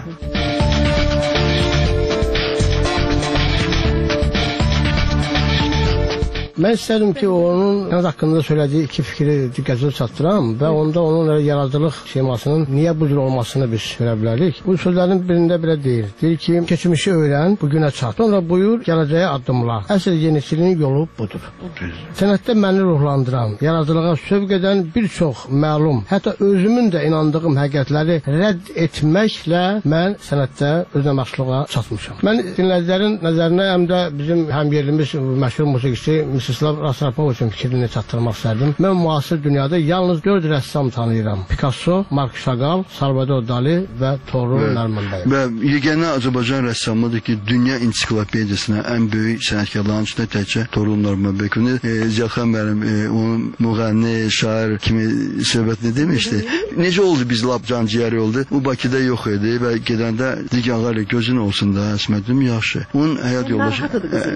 Mən istədim ki, onun Sənət haqqında söylədiyi iki fikri diqqətinizə çatdıram və onda onun yaradıcılıq şemasının niyə bu cür olmasını biz görə bilərik. Bu sözlərin birində belə deyir. Deyir ki, keçmişi öyrən, bugünə çat. Sonra buyur, gələcəyə addımla. Əsl yeniçilinin yolu budur. Sənətdə məni ruhlandıran, yaradıcılığa sövq edən bir çox məlum, hətta özümün də inandığım həqiqətləri rədd etməklə mən sənətdə özünə məşğuluğa çatmışam. Mən dinləyicilərin nəzərinə həm də bizim həmyerlimiz məşhur musiqiçi Mstislav Rostropoviçin fikrini çatdırmaq istərdim. Mən müasir dünyada yalnız dörd rəssam tanıyıram. Picasso, Mark Chagall, Salvador Dali və Toğrul Nərimanbəy. Və yeganə Azərbaycan rəssamıdır ki, dünya ensiklopediyasına ən böyük sənətkarların içində təkcə Toğrul Nərimanbəyovdur. E, Ziyəxan mənim e, onun müğənni, şair kimi söhbətini demişdi. Necə oldu biz lap canciyəri oldu? O Bakıda yox idi və gedəndə dedik ağalı gözün olsun da, Əsmədim yaxşı. Onun həyat yoldaşı.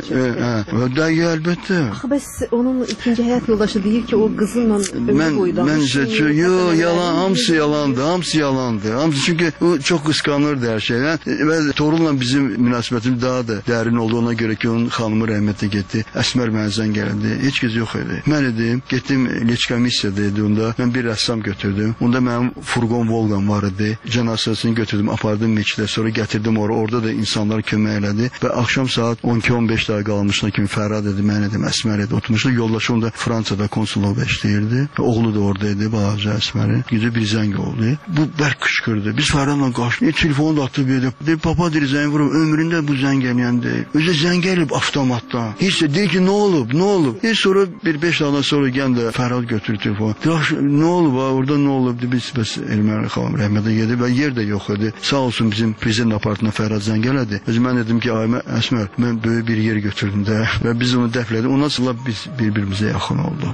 Hə, əlbəttə. Axı bəs onun ikinci həyat yoldaşı deyir ki, o qızınla ömür boyu danışır. Mən isə yox, yalan, hamısı yalandır, hamısı yalandır. Hamısı çünki o çox qısqanırdı hər şeydən. Və Toğrulla bizim münasibətimiz daha da dərin oldu ona görə ki, onun xanımı rəhmətə getdi. Əsmər mənə zəng gəldi. Heç kəs yox idi. Mən idim, getdim Leç komissiyada idi onda. Mən bir rəssam götürdüm. Onda mənim furqon Volqam var idi. Cənazəsini götürdüm, apardım meçidə, sonra gətirdim ora. Orada da insanlar kömək elədi və axşam saat on iki on beş dəqiqə qalmışına kimi Fərhad dedi, mən edim, Əsmər idi. Oturmuşdu, yoldaşı onda Fransada konsulluqda işləyirdi. Oğlu da oradaydı, balaca Əsmərin. Gecə bir zəng oldu. Bu bərk qışqırdı. Biz Fərhadla qaçdıq. Telefonu da atıb verdi. Dedi, papa deyir, zəng vurum. Ömründə bu zəng gələyəndi. Özə zəng gəlib avtomatdan. Heç də deyir ki, nə olub, nə olub? Heç sonra bir beş dəqiqə sonra gəndə Fərhad götürür telefonu. Deyir, nə olub, orada nə olub? Biz bəs Elmər xanım rəhmətə gedib və yer də yox idi. Sağ olsun bizim prezident apartına Fərhad zəng elədi. Özü mən dedim ki, ay Əsmər, mən böyük bir yer götürdüm də və biz onu dəfn etdik. Ondan sonra biz bir-birimizə yaxın olduq.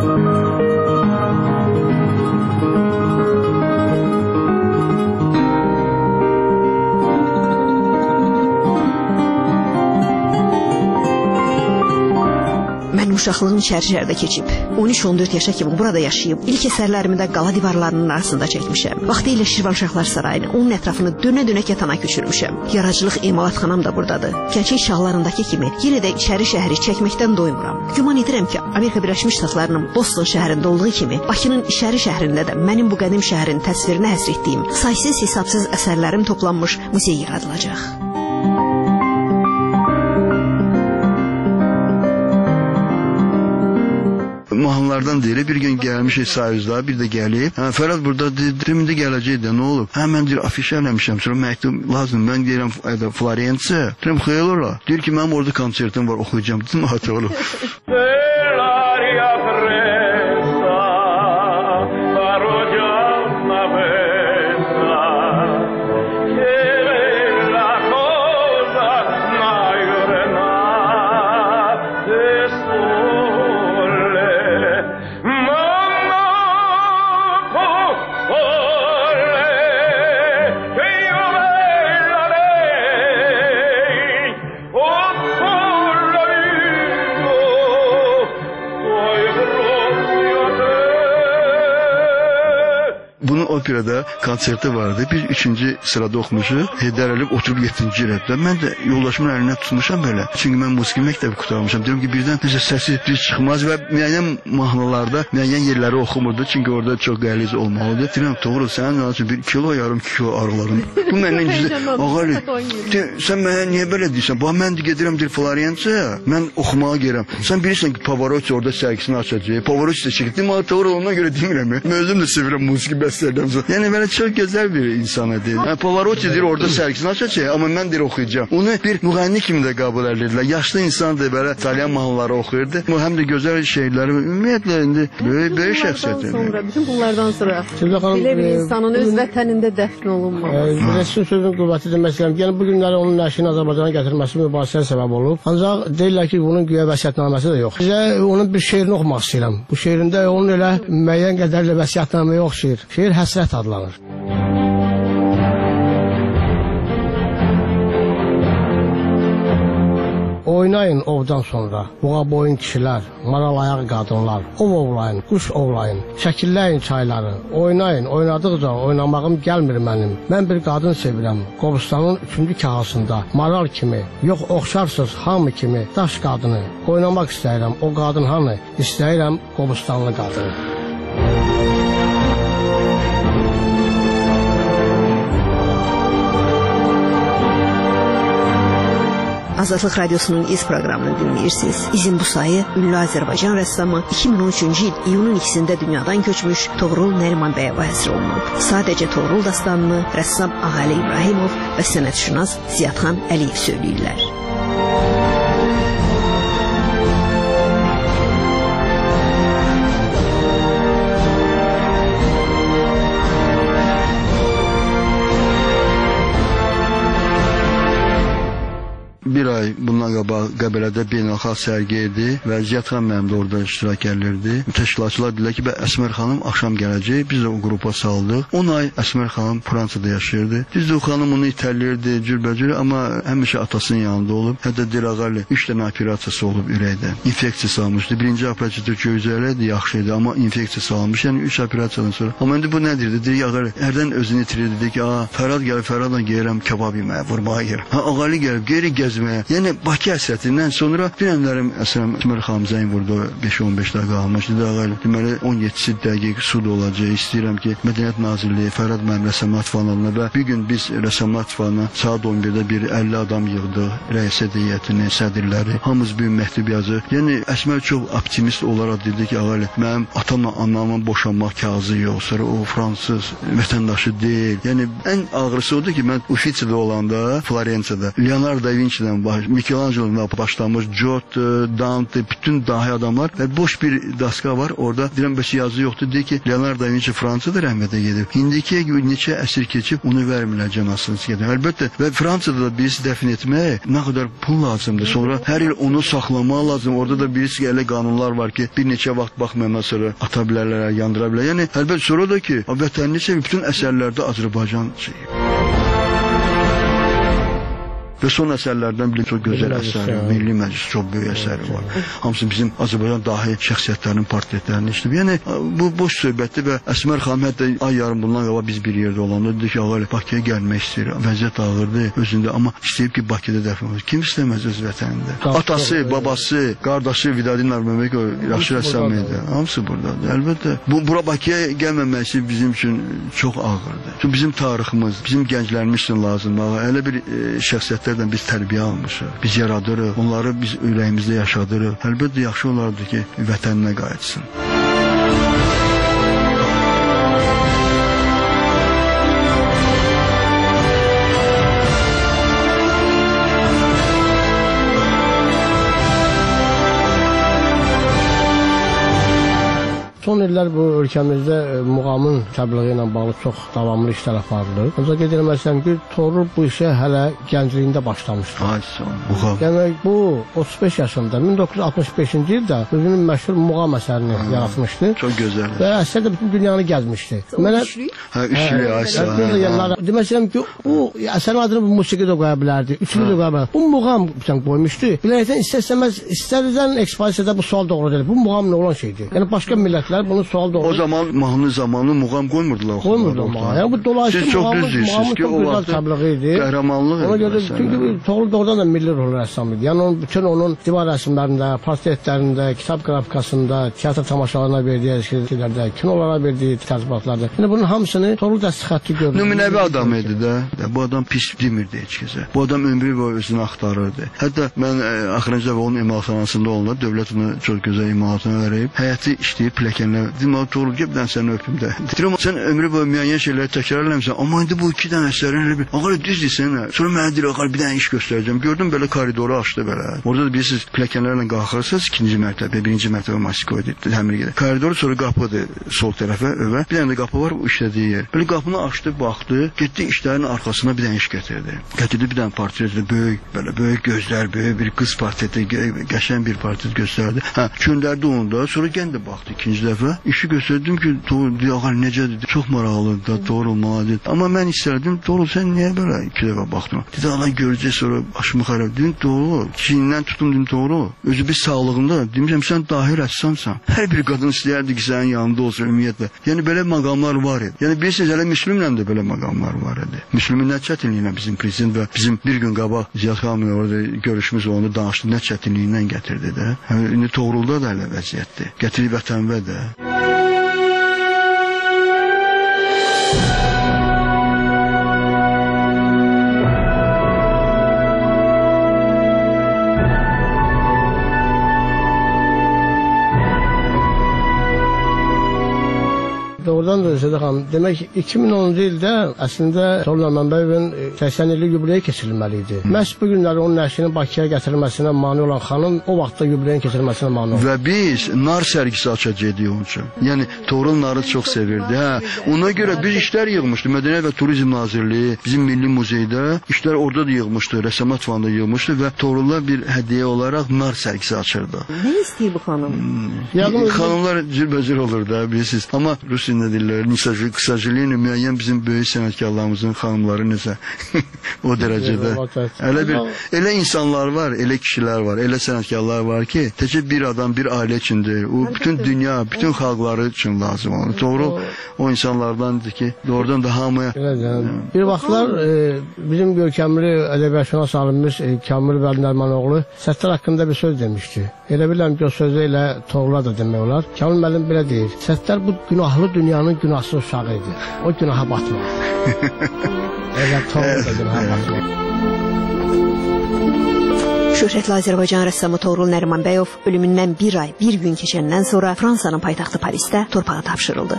Uşaqlığım şəhər-şəhərdə keçib. on üç on dörd yaşa kimi burada yaşayıb, ilk əsərlərimi də qala divarlarının arasında çəkmişəm. Vaxtilə Şirvanşahlar Sarayını, onun ətrafını dönə-dönə kətana köçürmüşəm. Yaradıcılıq emalatxanam da buradadır. Gənclik şahlarındakı kimi yenə də içəri şəhəri çəkməkdən doymuram. Güman edirəm ki, Amerika Birləşmiş Ştatlarının Boston şəhərində olduğu kimi, Bakının içəri şəhərində də mənim bu qədim şəhərin təsvirinə həsr etdiyim, saysız-hesabsız əsərlərim toplanmış muzey yaradılacaq. Mahnılardan deyir, bir gün gəlmişik Sayüzdə, bir də gəlib. Hə, Fərhad burada dedim, indi gələcək də, nə olub? Hə, mən deyir, afiş eləmişəm, sonra məktub lazım, mən deyirəm, Florensiya. Deyirəm, xeyal ola. Deyir ki, mənim orada konsertim var, oxuyacağım. Dedim, hatı olub. operada konserti vardı. Biz üçüncü sırada oxumuşuq. Heydər Əliyev oturub yeddinci rəddə. Mən də yoldaşımın əlinə tutmuşam belə. Çünki mən musiqi məktəbi qurtarmışam. Deyirəm ki, birdən necə səsi düz çıxmaz və müəyyən mahnılarda müəyyən yerləri oxumurdu. Çünki orada çox qəliz olmalıdır. Deyirəm, doğru, sənin üçün bir kilo yarım, iki kilo ağrılarım. Bu məndən güzel. Ağali, sən mənə niyə belə deyirsən? Bax, mən də gedirəm deyir Florensiyaya, mən oxumağa gəlirəm. Sən bilirsən ki, Pavarotti orada sərgisini açacaq. Pavarotti də çəkdi. Amma doğru ona görə demirəm. Mən özüm də sevirəm musiqi bəstələrim. Yəni belə çox gözəl bir insan idi. Yəni Pavarotti deyir orada sərgisini açacaq, amma mən deyir oxuyacağam. Onu bir müğənni kimi də qəbul edirlər. Yaşlı insandır, belə İtalyan mahnıları oxuyurdu. Bu həm də gözəl şeirləri, ümumiyyətlə indi böyük böyük şəxsiyyət. Sonra bütün bunlardan sonra belə bir insanın öz vətənində dəfn olunmaması. Rəsmin sözünün qüvvətidir məsələn. Yəni bu günləri onun nəşrini Azərbaycana gətirməsi mübahisəyə səbəb olub. Ancaq deyirlər ki, bunun güya vəsiyyətnaməsi də yox. Sizə onun bir şeirini oxumaq istəyirəm. Bu şeirində onun elə müəyyən qədərlə vəsiyyətnaməyə oxşayır. Şeir Həsrət adlanır. Oynayın ovdan sonra, buğa boyun kişilər, maral ayaq qadınlar, ov ovlayın, quş ovlayın, şəkilləyin çayları, oynayın, oynadıqca oynamağım gəlmir mənim. Mən bir qadın sevirəm, Qobustanın üçüncü kahasında, maral kimi, yox oxşarsız hamı kimi, daş qadını, oynamaq istəyirəm, o qadın hanı, istəyirəm Qobustanlı qadını. Azadlıq Radiosunun iz proqramını dinləyirsiniz. İzin bu sayı ünlü Azərbaycan rəssamı iki min on üçüncü il iyunun ikisində dünyadan köçmüş Toğrul Nəriman bəyova həsr olunub. Sadəcə Toğrul dastanını rəssam Ağalı İbrahimov və sənətşünas Ziyadxan Əliyev söyləyirlər. Bir ay bundan qabaq Qəbələdə beynəlxalq sərgi idi və Ziyadxan mənim də orada iştirak edirdi. Təşkilatçılar dedilər ki, Əsmər xanım axşam gələcək. Biz də o qrupa saldıq. on ay Əsmər xanım Fransada yaşayırdı. Biz də o xanım onu itəlirdi, cürbəcür, amma həmişə atasının yanında olub. Hətta deyir ağalı üç dənə operasiyası olub ürəkdə. İnfeksiyası almışdı. Birinci operasiyada gözəl idi, yaxşı idi, amma infeksiyası almış. Yəni üç operasiyadan sonra. Amma indi bu nədir? Deyir ağalı hərdən özünü itirirdi. Dedi ki, "A, Fərad gəlib, Fəradla gəlirəm kebab yeməyə, vurmağa gəlirəm." Ha, ağalı gəlib, geri gəzməyə. Yəni Bakı həsrətindən sonra bilənlərim əslən Əsmər xanım zəng vurdu, beş on beş dəqiqə almış. Dedi ağalı, deməli on yeddi dəqiqə sud olacaq. İstəyirəm ki, Mədəniyyət Nazirliyi Fərad mənim rəssamlar fanlarına və bir gün biz rəssamlar fanına saat on birdə bir əlli adam yığdıq. Rəisə heyətini, sədrləri, hamımız bir məktub yazır. Yəni Əsmər çox optimist olaraq dedi ki, ağalı, mənim atamla anamın boşanmaq kağızı yox, sonra o fransız vətəndaşı deyil. Yəni ən ağrısı odur ki, mən Uffizi'də olanda, Florensiyada Leonardo da Vinci'dən baş, Michelangelo'dan başlamış, Giotto, Dante, bütün dahi adamlar və boş bir daska var. Orada deyirəm bəs yazı yoxdur. Deyir ki, Leonardo da Vinci Fransada rəhmətə gedib. İndikiyə neçə əsr keçib onu vermirlər cənasını gedib. Əlbəttə və Fransada da birisi dəfn etməyə nə qədər pul lazımdır. Sonra hər il onu saxlamaq lazım. Orada da birisi elə qanunlar var ki, bir neçə vaxt baxmayandan sonra ata bilərlər, yandıra bilər. Yəni əlbəttə sonra da ki, vətənini sevib bütün əsərlərdə Azərbaycan şeyi. Və son əsərlərdən biri çox gözəl əsəri, Milli Məclis çox böyük əsəri var. Hamısı bizim Azərbaycan dahi şəxsiyyətlərinin portretlərini işləyib. Yəni bu boş söhbətdir və Əsmər xanım hətta ay yarım bundan qabaq biz bir yerdə olanda dedi ki, ağalı Bakıya gəlmək istəyir. Vəziyyət ağırdır özündə, amma istəyib ki, Bakıda dəfn olsun. Kim istəməz öz vətənində? Atası, babası, qardaşı Vidadi Narməmək o yaxşı rəssam idi. Hamısı buradadır. Əlbəttə bu bura Bakıya gəlməməsi bizim üçün çox ağırdır. Çünki bizim tariximiz, bizim gənclərimiz üçün lazımdır. Elə bir e, şəxsiyyətlər biz tərbiyə almışıq, biz yaradırıq, onları biz ürəyimizdə yaşadırıq. Əlbəttə yaxşı olardı ki, vətəninə qayıtsın. Son illər bu ölkəmizdə muğamın təbliği ilə bağlı çox davamlı işlər aparılır. Ancaq qeyd etməliyəm ki, Toğrul bu işə hələ gəncliyində başlamışdı. Muğam. Yəni bu otuz beş yaşında min doqquz yüz altmış beşinci ildə özünün məşhur muğam əsərini hmm. yaratmışdı. Çox gözəl. Və əsər də bütün dünyanı gəzmişdi. Mənə hə üçlü əsər. Demək istəyirəm ki, bu əsərin adını bu musiqi də qoya bilərdi, üçlü də qoya bilərdi. Bu muğam sən qoymuşdu. Bilərəkdən istəsəməz istərdən ekspozisiyada bu sual doğru deyil. Bu muğam nə olan şeydir? Yəni başqa millətlər bunu sual doğru. O zaman mahnı zamanı muğam qoymurdular. Qoymurdular. Yəni bu dolayısıyla siz çox düz deyirsiniz ki, o vaxt qəhrəmanlıq ona görə çünki Toğrul doğrudan da milli ruhlu rəssam idi. Yəni onun bütün onun divar rəsmlərində, portretlərində, kitab qrafikasında, teatr tamaşalarına verdiyi şeylərdə, kinolara verdiyi tərzibatlarda. Yəni bunun hamısını Toğrul dəsti xətti görür. Nümunəvi adam idi də. Bu adam pis demirdi heç kəsə. Bu adam ömrü boyu özünü axtarırdı. Hətta mən axırıncı dəfə onun emalatxanasında olanda dövlət ona çox gözəl emalatını verib, həyəti işləyib pilləkənlə. Dedim, Toğrul, gəl bir dənə səni öpüm də. Deyirəm, sən ömrü boyu müəyyən şeyləri təkrar eləmişsən, amma indi bu iki dənə əsərin elə bir, ağır düz desən, sonra mənə deyir, ağır bir dənə iş göstərəcəm. Gördüm belə koridoru açdı belə. Orada da bilirsiniz, pilləkənlərlə qalxırsınız, ikinci mərtəbə, birinci mərtəbə Moskvada təmir gedir. Koridoru sonra qapıdır sol tərəfə, övə. Bir dənə də qapı var, o işlədiyi yer. Belə qapını açdı, baxdı, getdi işlərin arxasına bir dənə iş gətirdi. Gətirdi bir dənə portret, böyük, belə böyük gözlər, böyük bir qız portreti, qəşəng bir portret göstərdi. Hə, göndərdi onu da, sonra gən də baxdı ikinci dəfə. İşi göstərdim ki, ağır necədir? Çox maraqlıdır da, doğru olmalıdır. Amma mən istərdim, doğru sən niyə belə iki dəfə baxdın? Dedi, Allah görəcək sonra başımı xarab. Dedim, doğru. Çiynindən tutum, dedim, doğru. Özü bir sağlığında, demişəm, sən dahi rəssamsan. Hər bir qadın istəyərdi ki, sənin yanında olsun ümumiyyətlə. Yəni belə məqamlar var idi. Yəni bilirsiniz, hələ Müslümlə də belə məqamlar var idi. Müslümin nə çətinliyinə bizim prezident və bizim bir gün qabaq Ziyad xanımla orada görüşümüz onu danışdı, nə çətinliyindən gətirdi də. İndi Toğrulda da elə vəziyyətdir. Gətirib vətənvə də. Doğrudan da Sədə xanım, demək iki min onuncu ildə əslində Toğrul Mənbəyevin səksən illik yubileyi keçirilməli idi. Məhz bu günləri onun nəşrinin Bakıya gətirilməsinə mane olan xanım o vaxtda yubileyin keçirilməsinə mane oldu. Və biz nar sərgisi açacaqdik onun üçün. Yəni Toğrul narı çox sevirdi. Hə, ona görə biz işlər yığmışdı. Mədəniyyət və Turizm Nazirliyi bizim Milli Muzeydə işlər orada da yığmışdı, Rəssamat Fondunda yığmışdı və Toğrula bir hədiyyə olaraq nar sərgisi açırdı. Nə istəyir bu xanım? Hmm. Xanımlar cürbəcür olur da, bilirsiniz. Amma Rus dilində deyirlər, qısacılığıyla müəyyən bizim böyük sənətkarlarımızın xanımları necə o dərəcədə. Elə bir, elə insanlar var, elə kişilər var, elə sənətkarlar var ki, təkcə bir adam, bir ailə üçündür. O bütün dünya, bütün xalqları üçün lazım olur. Doğru o insanlardandır ki, doğrudan da hamıya. Bir vaxtlar e, bizim görkəmli ədəbiyyatşünas alimimiz e, Kamil Vəli Nərimanoğlu Səttar haqqında bir söz demişdi. Elə bilirəm ki, o sözü ilə Toğrula da demək olar. Kamil müəllim belə deyir. Səttar bu günahlı dünyanın günahsız uşağı idi. O günaha batmadı. Elə Toğrul da günaha batmadı. Şöhrətli Azərbaycan rəssamı Toğrul Nərimanbəyov ölümündən bir ay, bir gün keçəndən sonra Fransanın paytaxtı Parisdə torpağa tapşırıldı.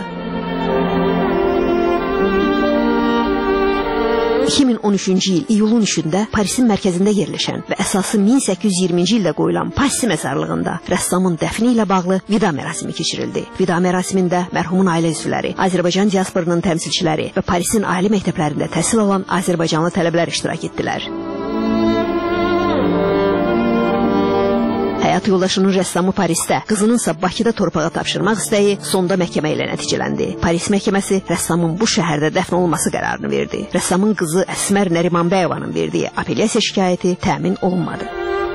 iki min on üçüncü il iyulun üçündə Parisin mərkəzində yerləşən və əsası min səkkiz yüz iyirminci ildə qoyulan Passi məzarlığında rəssamın dəfni ilə bağlı vida mərasimi keçirildi. Vida mərasimində mərhumun ailə üzvləri, Azərbaycan diasporunun təmsilçiləri və Parisin ali məktəblərində təhsil alan Azərbaycanlı tələbələr iştirak etdilər. Həyat yoldaşının rəssamı Parisdə, qızınınsa Bakıda torpağa tapşırmaq istəyi sonda məhkəmə ilə nəticələndi. Paris məhkəməsi rəssamın bu şəhərdə dəfn olunması qərarını verdi. Rəssamın qızı Əsmər Nərimanbəyevanın verdiyi apellyasiya şikayəti təmin olunmadı.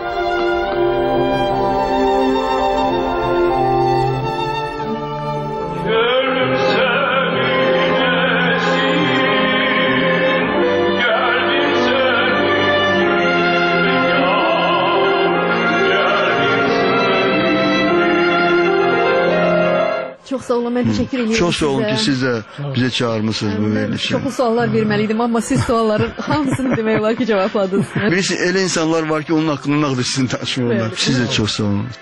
Çox sağ olun, mən təşəkkür edirəm sizə. Çox sağ olun ki, siz də bizə çağırmışsınız bu verilişə. Çoxlu suallar verməliydim, amma siz sualların hamısını demək olar ki, cavabladınız. Bilirsiniz, elə insanlar var ki, onun haqqında nağd sizin danışmıyorlar. Siz də çox sağ olun.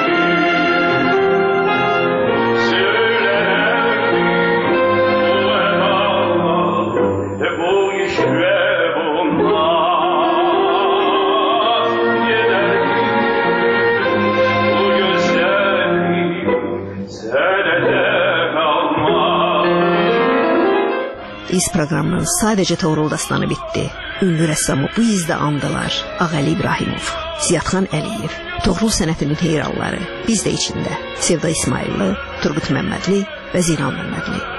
İz proqramının sadəcə Toğrul dastanı bitdi. Ünlü rəssamı bu izdə andılar. Ağəli İbrahimov, Ziyadxan Əliyev, Toğrul sənətinin heyranları, biz də içində Sevda İsmailli, Turqut Məmmədli və Zeynal Məmmədli.